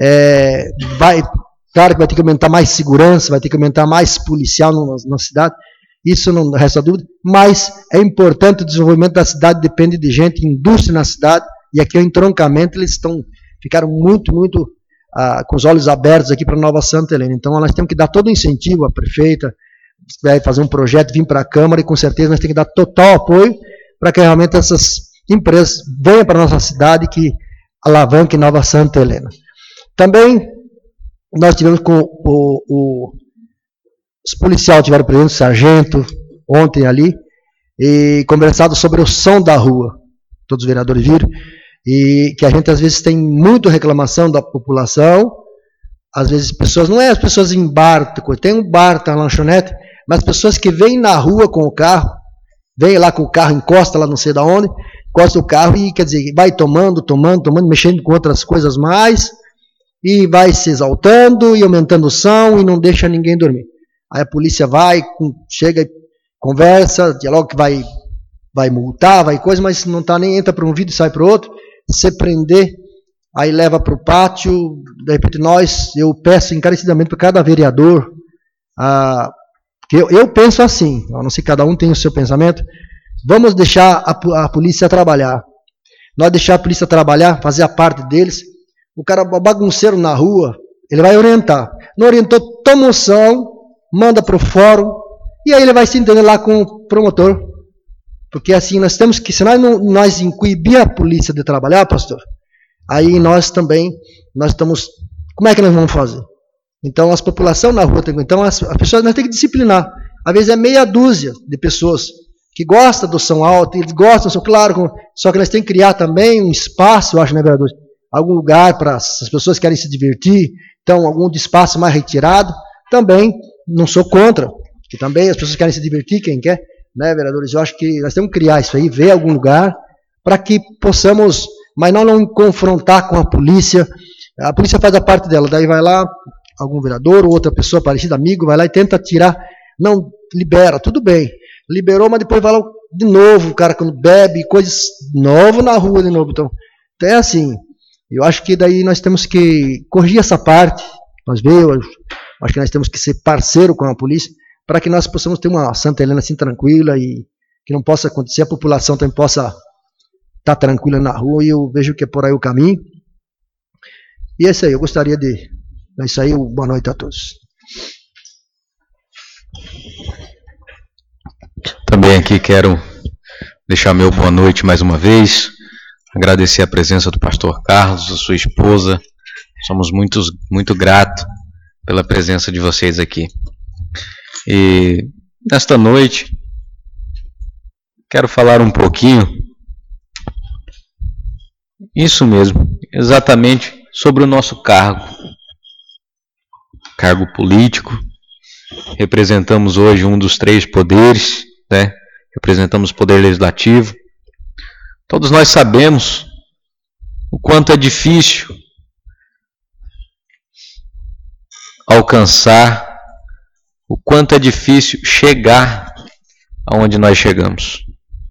é, vai, claro que vai ter que aumentar mais segurança, vai ter que aumentar mais policial na, na cidade, isso não resta dúvida, mas é importante, o desenvolvimento da cidade depende de gente, indústria na cidade, e aqui o entroncamento, eles estão, ficaram muito, muito ah, com os olhos abertos aqui para Nova Santa Helena, então nós temos que dar todo o incentivo à prefeita, vai fazer um projeto, vir para a Câmara, e com certeza nós temos que dar total apoio para que realmente essas empresas venham para a nossa cidade, que alavanque Nova Santa Helena. Também nós tivemos com o, o os policiais tiveram presente, o sargento, ontem ali, e conversado sobre o som da rua. Todos os vereadores viram. E que a gente às vezes tem muita reclamação da população, às vezes pessoas, não é as pessoas em bar, tem um bar, tem uma lanchonete, mas pessoas que vêm na rua com o carro, vêm lá com o carro, encosta lá não sei de onde, encosta o carro e, quer dizer, vai tomando, tomando, tomando, mexendo com outras coisas mais, e vai se exaltando e aumentando o som e não deixa ninguém dormir. Aí a polícia vai, chega, conversa, dialoga que vai, vai multar, vai coisa, mas não tá nem entra para um vídeo e sai para o outro. Se prender, aí leva para o pátio, de repente nós, eu peço encarecidamente para cada vereador, ah, que eu, eu penso assim, a não ser que cada um tenha o seu pensamento, vamos deixar a, a polícia trabalhar. Nós deixar a polícia trabalhar, fazer a parte deles, o cara bagunceiro na rua, ele vai orientar. Não orientou, toma moção, manda para o fórum, e aí ele vai se entender lá com o promotor. Porque assim, nós temos que, se nós, não, nós incuibir a polícia de trabalhar, pastor, aí nós também, nós estamos, como é que nós vamos fazer? Então, as populações na rua, então as, as pessoas, nós temos que disciplinar. Às vezes é meia dúzia de pessoas que gostam do som alto, eles gostam do som claro, com, só que nós temos que criar também um espaço, eu acho, né, vereador? Algum lugar para as pessoas que querem se divertir, então, algum espaço mais retirado, também não sou contra, que também as pessoas querem se divertir, quem quer, né, vereadores? Eu acho que nós temos que criar isso aí, ver algum lugar, para que possamos, mas não, não confrontar com a polícia. A polícia faz a parte dela, daí vai lá, algum vereador ou outra pessoa parecida, amigo, vai lá e tenta tirar, não, libera, tudo bem, liberou, mas depois vai lá de novo, o cara quando bebe, coisas novo na rua de novo. Então, então é assim, eu acho que daí nós temos que corrigir essa parte, nós vemos, acho que nós temos que ser parceiro com a polícia, para que nós possamos ter uma Santa Helena assim tranquila e que não possa acontecer, a população também possa estar tranquila na rua, e eu vejo que é por aí o caminho. E é isso aí, eu gostaria de... É isso aí, boa noite a todos. Também aqui quero deixar meu boa noite mais uma vez, agradecer a presença do pastor Carlos, a sua esposa, somos muito, muito gratos pela presença de vocês aqui. E nesta noite, quero falar um pouquinho, isso mesmo, exatamente sobre o nosso cargo, cargo político. Representamos hoje um dos três poderes, né? Representamos o poder legislativo. Todos nós sabemos o quanto é difícil alcançar, o quanto é difícil chegar aonde nós chegamos.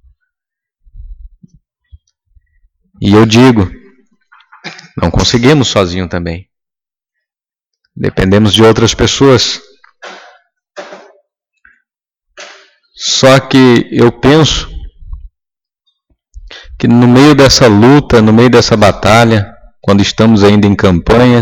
E eu digo, não conseguimos sozinho também. Dependemos de outras pessoas. Só que eu penso que no meio dessa luta, no meio dessa batalha, quando estamos ainda em campanha,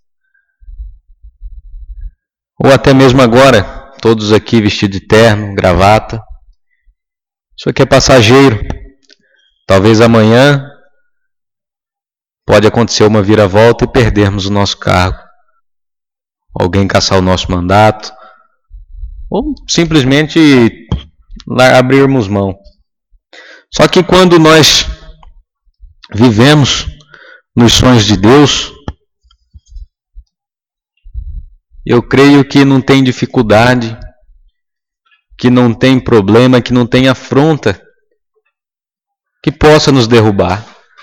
ou até mesmo agora, todos aqui vestidos de terno, gravata, isso aqui é passageiro. Talvez amanhã pode acontecer uma viravolta e perdermos o nosso cargo. Alguém caçar o nosso mandato, ou simplesmente abrirmos mão. Só que quando nós vivemos nos sonhos de Deus, eu creio que não tem dificuldade, que não tem problema, que não tem afronta que possa nos derrubar.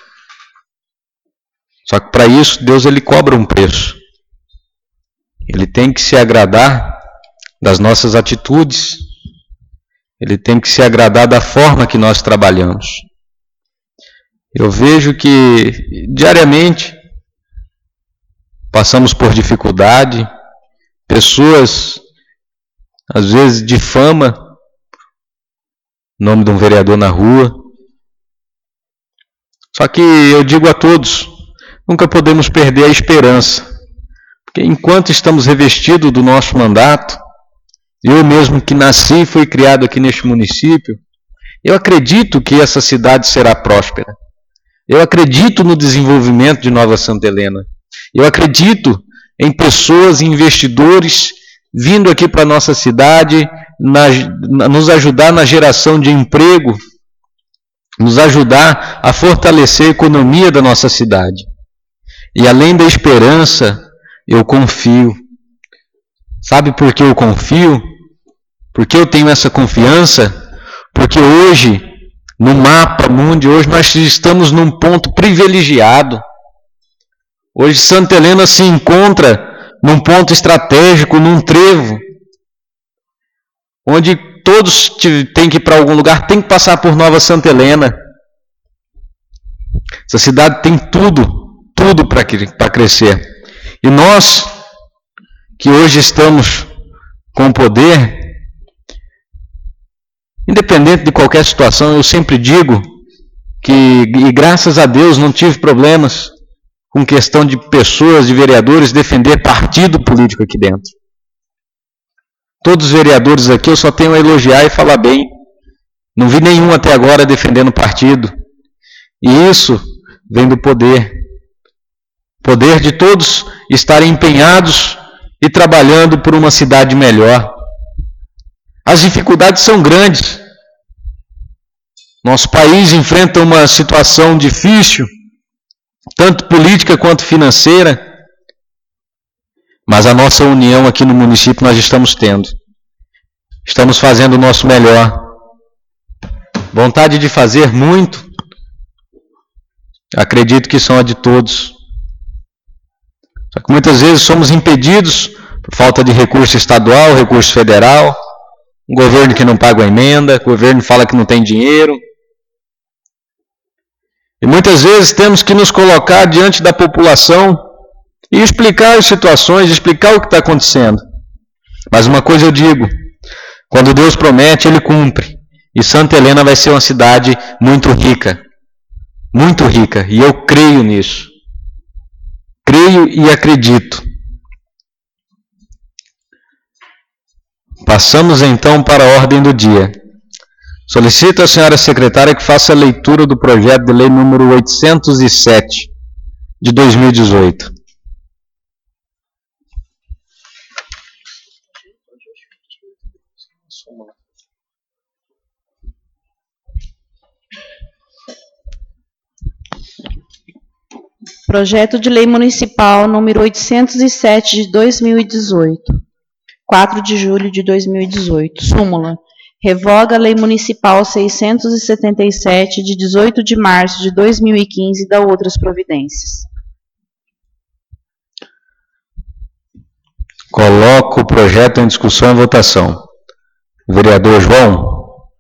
Só que para isso Deus ele cobra um preço. Ele tem que se agradar das nossas atitudes. Ele tem que se agradar da forma que nós trabalhamos. Eu vejo que diariamente passamos por dificuldade, pessoas às vezes difamam o nome de um vereador na rua. Só que eu digo a todos, nunca podemos perder a esperança. Porque enquanto estamos revestidos do nosso mandato, eu mesmo que nasci e fui criado aqui neste município, eu acredito que essa cidade será próspera. Eu acredito no desenvolvimento de Nova Santa Helena. Eu acredito em pessoas, investidores vindo aqui para a nossa cidade, na, na, nos ajudar na geração de emprego, nos ajudar a fortalecer a economia da nossa cidade. E além da esperança, eu confio. Sabe por que eu confio? Porque eu tenho essa confiança? Porque hoje, no mapa mundi, hoje nós estamos num ponto privilegiado. Hoje Santa Helena se encontra num ponto estratégico, num trevo, onde todos têm que ir para algum lugar, tem que passar por Nova Santa Helena. Essa cidade tem tudo, tudo para crescer. E nós, que hoje estamos com poder, independente de qualquer situação, eu sempre digo que, e graças a Deus, não tive problemas com questão de pessoas, de vereadores, defender partido político aqui dentro. Todos os vereadores aqui eu só tenho a elogiar e falar bem. Não vi nenhum até agora defendendo partido. E isso vem do poder. Poder de todos estarem empenhados e trabalhando por uma cidade melhor. As dificuldades são grandes. Nosso país enfrenta uma situação difícil, tanto política quanto financeira, mas a nossa união aqui no município nós estamos tendo. Estamos fazendo o nosso melhor. Vontade de fazer muito, acredito que são a de todos. Só que muitas vezes somos impedidos por falta de recurso estadual, recurso federal, um governo que não paga a emenda, o governo fala que não tem dinheiro. E muitas vezes temos que nos colocar diante da população e explicar as situações, explicar o que está acontecendo. Mas uma coisa eu digo, quando Deus promete, Ele cumpre. E Santa Helena vai ser uma cidade muito rica, muito rica, e eu creio nisso. Creio e acredito. Passamos então para a ordem do dia. Solicito à senhora secretária que faça a leitura do projeto de lei número oitocentos e sete, de dois mil e dezoito. Projeto de Lei Municipal número oitocentos e sete de dois mil e dezoito. quatro de julho de dois mil e dezoito. Súmula. Revoga a Lei Municipal seiscentos e setenta e sete de dezoito de março de dois mil e quinze e dá outras providências. Coloco o projeto em discussão e votação. Vereador João.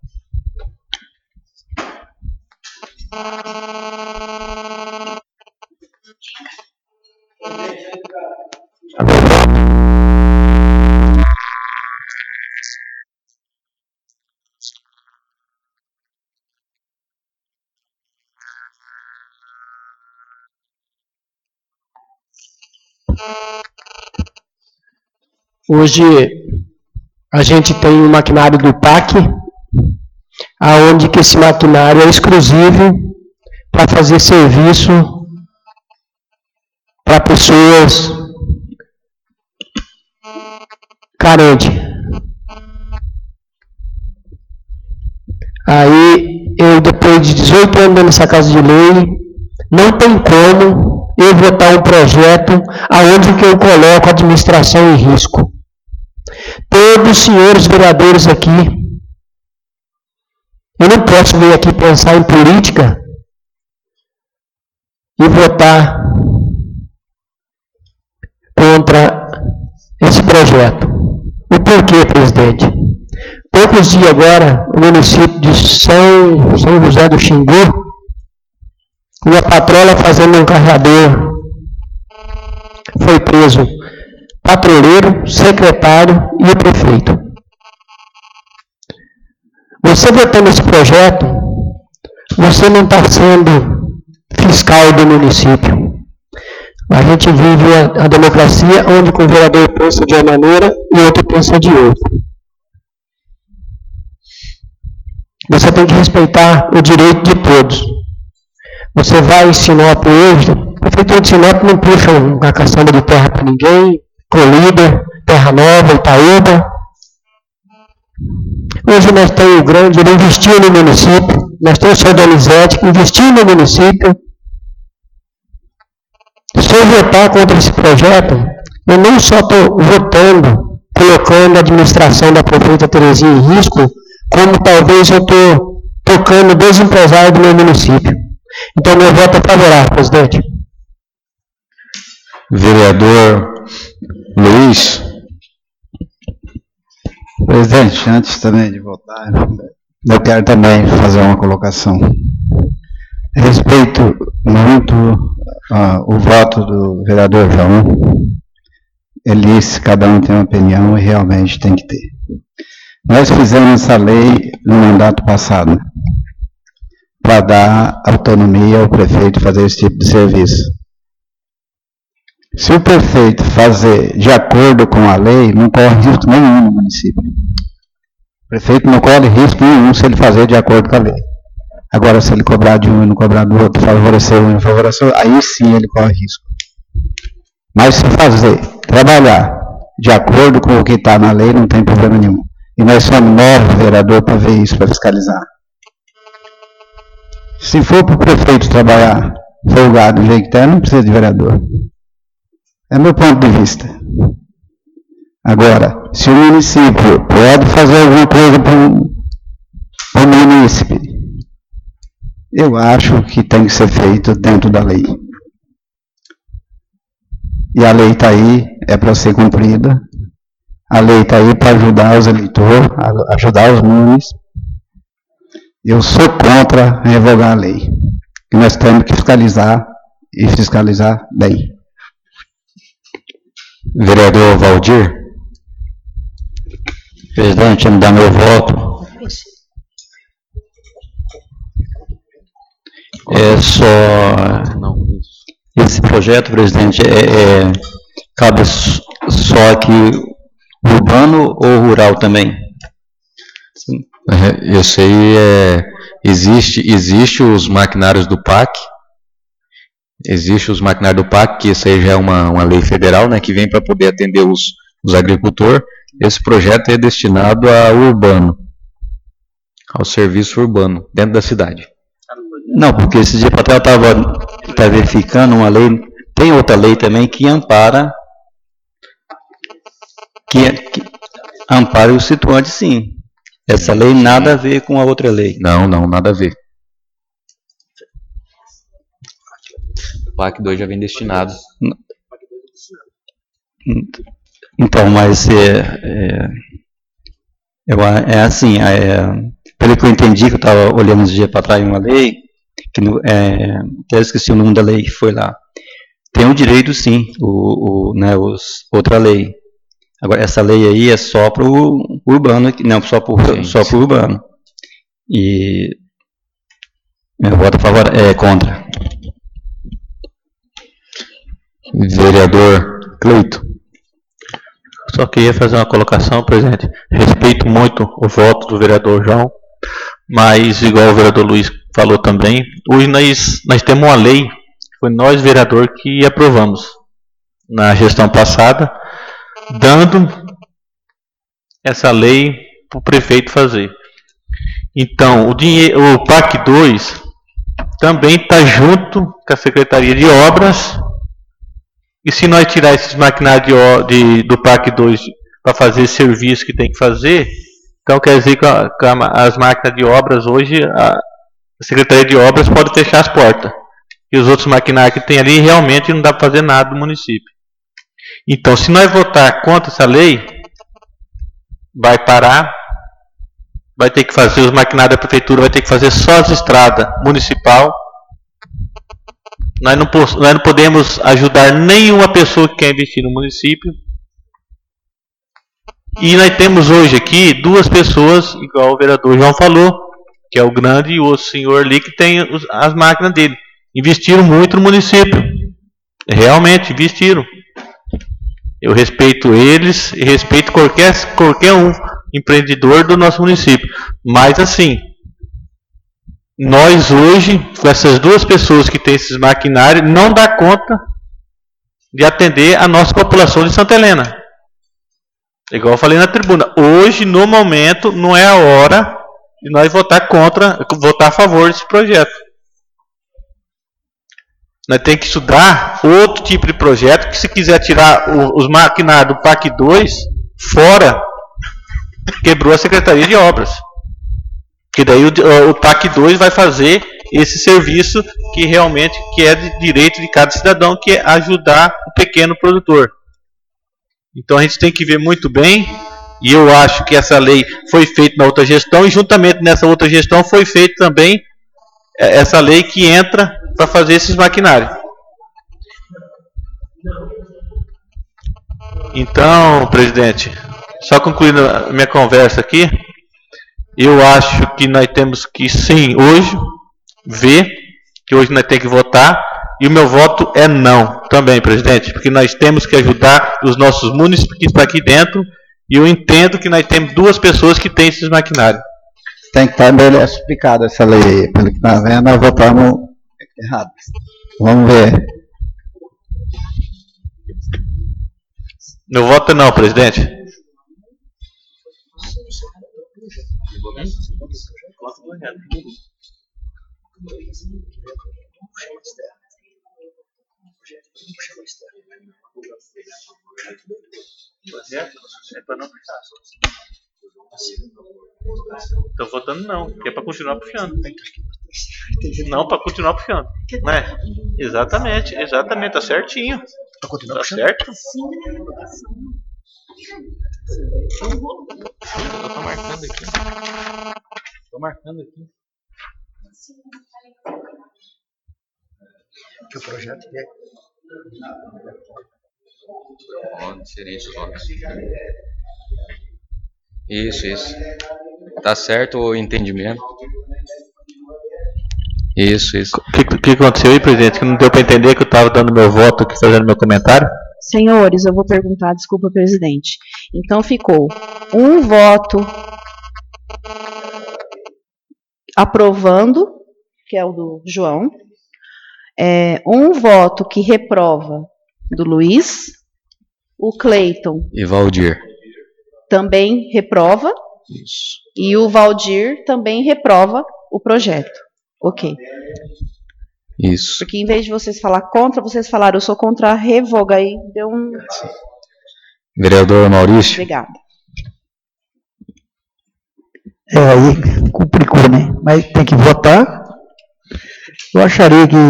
Hoje a gente tem um maquinário do P A C, aonde que esse maquinário é exclusivo para fazer serviço para pessoas carentes. Aí, eu depois de dezoito anos nessa casa de lei, não tem como eu votar um projeto aonde que eu coloco a administração em risco. Todos os senhores vereadores aqui, eu não posso vir aqui pensar em política e votar contra esse projeto. O porquê, presidente? Poucos dias agora, o município de São, São José do Xingu, uma patrola fazendo um carregador, foi preso patrulheiro, secretário e o prefeito. Você votando esse projeto, você não está sendo fiscal do município. A gente vive a, a democracia onde o vereador pensa de uma maneira e o outro pensa de outra. Você tem que respeitar o direito de todos. Você vai em Sinop hoje, a prefeitura de Sinop não puxa uma caçamba de terra para ninguém, com líder, Terra Nova, Itaúba. Hoje nós temos o grande, ele investiu no município, nós temos o senhor Donizete, que investiu no município. Se eu votar contra esse projeto, eu não só estou votando, colocando a administração da prefeita Terezinha em risco, como talvez eu estou tocando o desempresário do meu município. Então, meu voto é favorável, presidente. Vereador Luiz. Presidente, antes também de votar, eu quero também fazer uma colocação. Respeito muito uh, o voto do vereador João. Ele disse que cada um tem uma opinião e realmente tem que ter. Nós fizemos essa lei no mandato passado para dar autonomia ao prefeito fazer esse tipo de serviço. Se o prefeito fazer de acordo com a lei, não corre risco nenhum no município. O prefeito não corre risco nenhum se ele fazer de acordo com a lei. Agora, se ele cobrar de um e não cobrar do outro, favorecer um e não favorecer, aí sim ele corre risco. Mas se fazer, trabalhar de acordo com o que está na lei, não tem problema nenhum. E nós somos nove vereadores para ver isso, para fiscalizar. Se for para o prefeito trabalhar folgado do jeito que está, não precisa de vereador. É meu ponto de vista. Agora, se o município pode fazer alguma coisa para o município, eu acho que tem que ser feito dentro da lei. E a lei está aí, é para ser cumprida. A lei está aí para ajudar os eleitores, ajudar os municípios. Eu sou contra revogar a lei. E nós temos que fiscalizar e fiscalizar bem. Vereador Valdir. Presidente, me dá meu voto. É só... Não, esse projeto, presidente, é, é, cabe só aqui urbano ou rural também? Eu sei, é, existe, existe os maquinários do P A C, existe os maquinários do P A C, que isso aí já é uma, uma lei federal, né, que vem para poder atender os, os agricultores. Esse projeto é destinado ao urbano, ao serviço urbano, dentro da cidade. Não, porque esse dia para trás eu estava verificando uma lei, tem outra lei também que ampara, que, que ampara o situante, sim. Essa lei nada a ver com a outra lei. Não, não, nada a ver. O P A C dois já vem destinado. Então, mas é, é, eu, é assim, é, pelo que eu entendi, que eu estava olhando uns dias para trás uma lei, que no, é, até esqueci o nome da lei que foi lá. Tem o direito, sim, o, o, né, os, outra lei. Agora, essa lei aí é só para o urbano, não, só para o urbano. E meu voto a favor é contra. Vereador Cleito. Só queria fazer uma colocação, presidente. Respeito muito o voto do vereador João, mas, igual o vereador Luiz falou também, hoje nós, nós temos uma lei, foi nós, vereador, que aprovamos na gestão passada, dando essa lei para o prefeito fazer. Então, o, dinheiro, o P A C dois também está junto com a Secretaria de Obras, e se nós tirar esses maquinários de, de, do P A C dois para fazer esse serviço que tem que fazer, então quer dizer que a, que as máquinas de obras hoje, a, a Secretaria de Obras pode fechar as portas. E os outros maquinários que tem ali realmente não dá para fazer nada do município. Então, se nós votar contra essa lei, vai parar, vai ter que fazer os maquinários da prefeitura, vai ter que fazer só as estradas municipal. Nós não, nós não podemos ajudar nenhuma pessoa que quer investir no município. E nós temos hoje aqui duas pessoas, igual o vereador João falou, que é o grande e o senhor ali que tem os, as máquinas dele. Investiram muito no município. Realmente, investiram. Eu respeito eles e respeito qualquer, qualquer um empreendedor do nosso município. Mas assim, nós hoje, com essas duas pessoas que têm esses maquinários, não dá conta de atender a nossa população de Santa Helena. Igual eu falei na tribuna, hoje, no momento, não é a hora de nós votar contra, votar a favor desse projeto. Nós temos que estudar outro tipo de projeto, que se quiser tirar o, os maquinários do P A C dois fora, quebrou a Secretaria de Obras. Porque daí o, o P A C dois vai fazer esse serviço que realmente que é de direito de cada cidadão, que é ajudar o pequeno produtor. Então a gente tem que ver muito bem, e eu acho que essa lei foi feita na outra gestão, e juntamente nessa outra gestão foi feita também essa lei que entra para fazer esses maquinários. Então, presidente, só concluindo a minha conversa aqui, eu acho que nós temos que sim, hoje, ver, que hoje nós temos que votar, e o meu voto é não também, presidente, porque nós temos que ajudar os nossos municípios que estão aqui dentro, e eu entendo que nós temos duas pessoas que têm esses maquinários. Tem que estar bem explicada essa lei aí. Pelo que está vendo, nós votamos errado. Vamos ver. Meu voto é não, presidente. É para não puxar. Estou votando não, que é para continuar puxando. Não, para continuar puxando. Não é? Exatamente, exatamente, tá certinho. Para continuar tá puxando? Certo? Eu tô marcando aqui. Tô marcando aqui. Que o projeto é. Ó, diferente os votos. Isso, isso. Tá certo o entendimento. Isso, isso. O que, que aconteceu aí, presidente? Que não deu para entender que eu estava dando meu voto aqui, fazendo meu comentário? Senhores, eu vou perguntar, desculpa, presidente. Então ficou um voto aprovando, que é o do João, é, um voto que reprova do Luiz, o Cleiton E Valdir. também reprova, Isso. e o Valdir também reprova o projeto. Ok. Isso. Porque em vez de vocês falar contra, vocês falaram eu sou contra a revoga, aí deu um... Vereador Maurício. Obrigada. É, aí complicou, né? Mas tem que votar. Eu acharia que...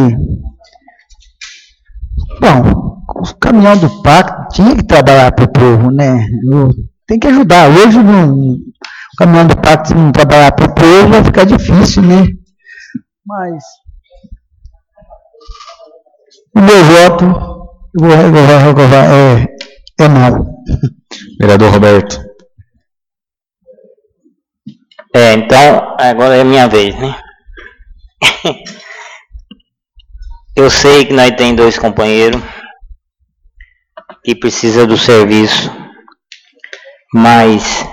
Bom, os caminhões do pacto tinha que trabalhar para o povo, né? Eu, tem que ajudar. Hoje, não, o caminhão do pacto, se não trabalhar para o povo, vai ficar difícil, né? Mas... O meu voto, eu vou regovar, regovar, é, é não. Vereador Roberto. É, então, agora é a minha vez, né? Eu sei que nós temos dois companheiros que precisam do serviço, mas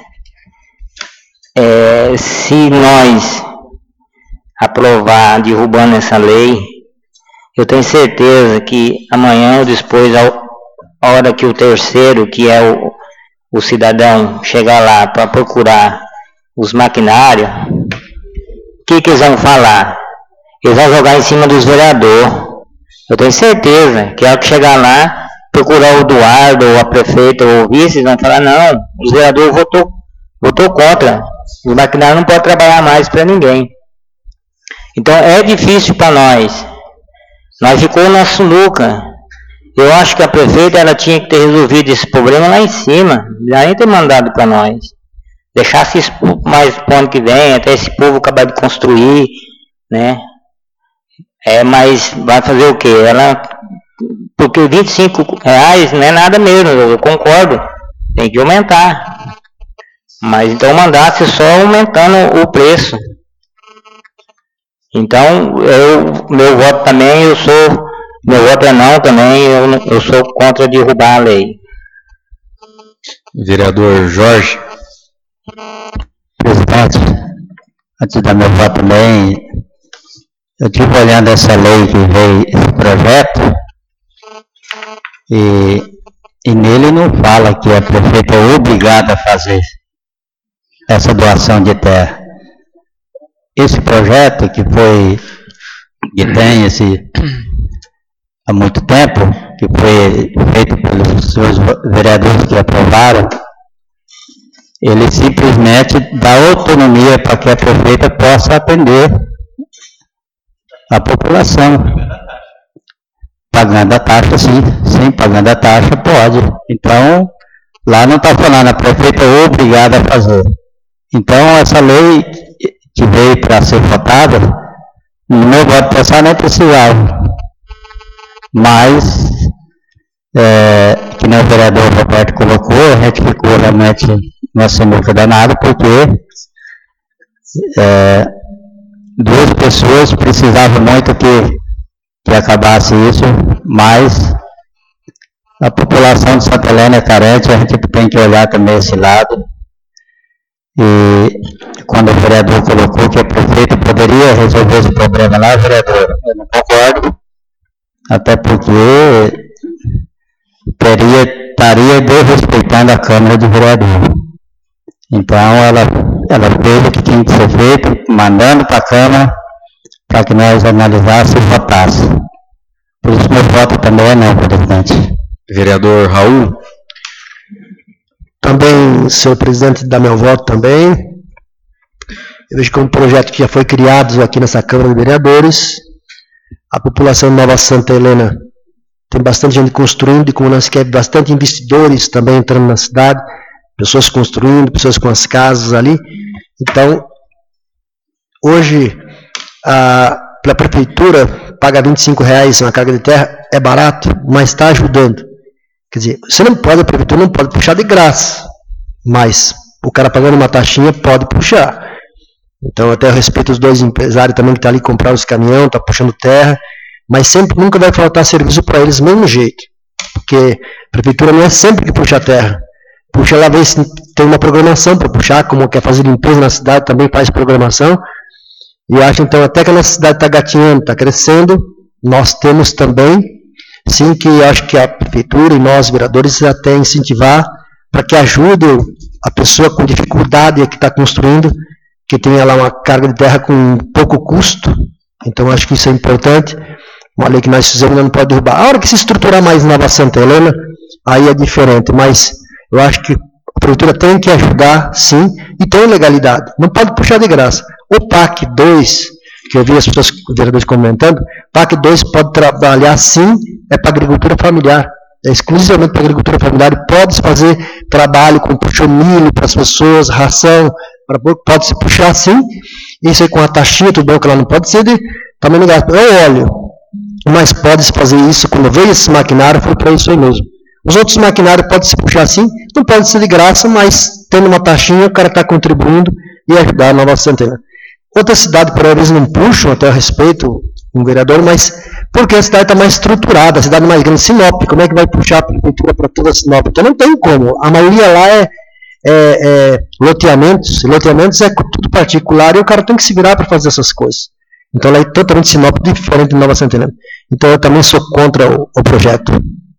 é, se nós aprovar derrubando essa lei, eu tenho certeza que amanhã ou depois, a hora que o terceiro, que é o, o cidadão, chegar lá para procurar os maquinários, o que, que eles vão falar? Eles vão jogar em cima dos vereadores. Eu tenho certeza que a hora que chegar lá, procurar o Eduardo, ou a prefeita, ou o vice, eles vão falar, não, os vereadores votou, votou contra. Os maquinários não podem trabalhar mais para ninguém. Então é difícil para nós. Nós ficou na sinuca. Eu acho que a prefeita ela tinha que ter resolvido esse problema lá em cima. Já nem ter mandado para nós. Deixasse isso mais para o ano que vem, até esse povo acabar de construir, né? É, mas vai fazer o quê? Ela, porque vinte e cinco reais não é nada mesmo, eu concordo. Tem que aumentar. Mas então mandasse só aumentando o preço. Então, eu, meu voto também, eu sou, meu voto é não também, eu, eu sou contra derrubar a lei. Vereador Jorge. Presidente, antes de dar meu voto também, eu estive olhando essa lei que veio, esse projeto, e E nele não fala que a prefeita é obrigada a fazer essa doação de terra. Esse projeto que foi, que tem esse, há muito tempo, que foi feito pelos seus vereadores que aprovaram, ele simplesmente dá autonomia para que a prefeita possa atender a população. Pagando a taxa, sim. Sim, pagando a taxa, pode. Então, lá não está falando, a prefeita é obrigada a fazer. Então, essa lei que veio para ser votada, no meu voto pessoal nem precisava. Mas, é, que nem o vereador Roberto colocou, retificou realmente nossa sinuca danada, porque é, duas pessoas precisavam muito que, que acabasse isso, mas a população de Santa Helena é carente, a gente tem que olhar também esse lado. E quando o vereador colocou que a prefeita poderia resolver esse problema lá, vereador, eu não concordo, até porque teria, estaria desrespeitando a Câmara de Vereadores. Então, ela, ela fez o que tinha que ser feito, mandando para a Câmara, para que nós analisássemos e votássemos. Por isso, meu voto também é não, presidente. Vereador Raul. Também, senhor presidente, dá meu voto também. Eu vejo que é um projeto que já foi criado aqui nessa Câmara de Vereadores. A população de Nova Santa Helena tem bastante gente construindo, e como nós queremos, bastante investidores também entrando na cidade, pessoas construindo, pessoas com as casas ali. Então, hoje, a, a prefeitura paga vinte e cinco reais uma carga de terra, é barato, mas está ajudando. Quer dizer, você não pode, a prefeitura não pode puxar de graça, mas o cara pagando uma taxinha pode puxar. Então, até eu respeito os dois empresários também que estão tá ali comprando os caminhões, estão tá puxando terra, mas sempre, nunca vai faltar serviço para eles do mesmo jeito, porque a prefeitura não é sempre que puxa a terra. Puxa lá, ver se tem uma programação para puxar, como quer fazer limpeza na cidade, também faz programação. E eu acho, então, até que a nossa cidade está gatinhando, está crescendo, nós temos também, sim, que eu acho que a prefeitura e nós, vereadores, até incentivar para que ajude a pessoa com dificuldade que está construindo, que tenha lá uma carga de terra com pouco custo. Então, eu acho que isso é importante. Uma lei que nós fizemos não pode derrubar. A hora que se estruturar mais Nova Santa Helena, aí é diferente, mas eu acho que a prefeitura tem que ajudar, sim, e tem legalidade. Não pode puxar de graça. O P A C dois, que eu vi as pessoas, os vereadores comentando, P A C dois pode trabalhar, sim, é para agricultura familiar. É exclusivamente para agricultura familiar. E pode-se fazer trabalho com puxão milho para as pessoas, ração, para pode-se puxar, sim. Isso aí com a taxinha, tudo bem que ela não pode ser de tamanho de gasto. É óleo. Mas pode-se fazer isso, quando veio esse maquinário, foi para isso aí mesmo. Os outros maquinários podem se puxar assim, não pode ser de graça, mas tendo uma taxinha, o cara está contribuindo e ajudar a Nova Santa Helena. Outra cidade, por eles não puxam, até a respeito, um vereador, mas porque a cidade está mais estruturada, a cidade mais grande, Sinop, como é que vai puxar a prefeitura para toda a Sinop? Então não tem como, a maioria lá é, é, é loteamentos, loteamentos é tudo particular e o cara tem que se virar para fazer essas coisas. Então ela é totalmente Sinop, diferente de Nova Santa Helena. Então eu também sou contra o, o projeto.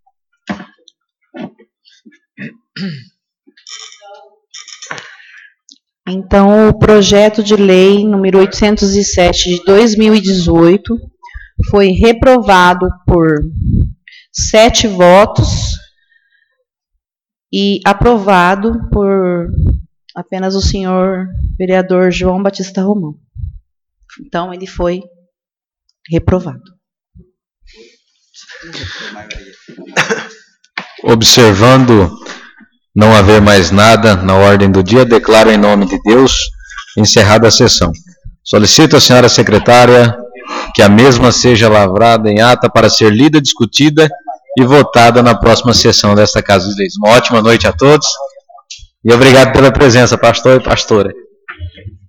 Então, o projeto de lei número oitocentos e sete de dois mil e dezoito foi reprovado por sete votos e aprovado por apenas o senhor vereador João Batista Romão. Então, ele foi reprovado. Observando não haver mais nada na ordem do dia, declaro em nome de Deus encerrada a sessão. Solicito à senhora secretária que a mesma seja lavrada em ata para ser lida, discutida e votada na próxima sessão desta Casa de Leis. Uma ótima noite a todos e obrigado pela presença, pastor e pastora.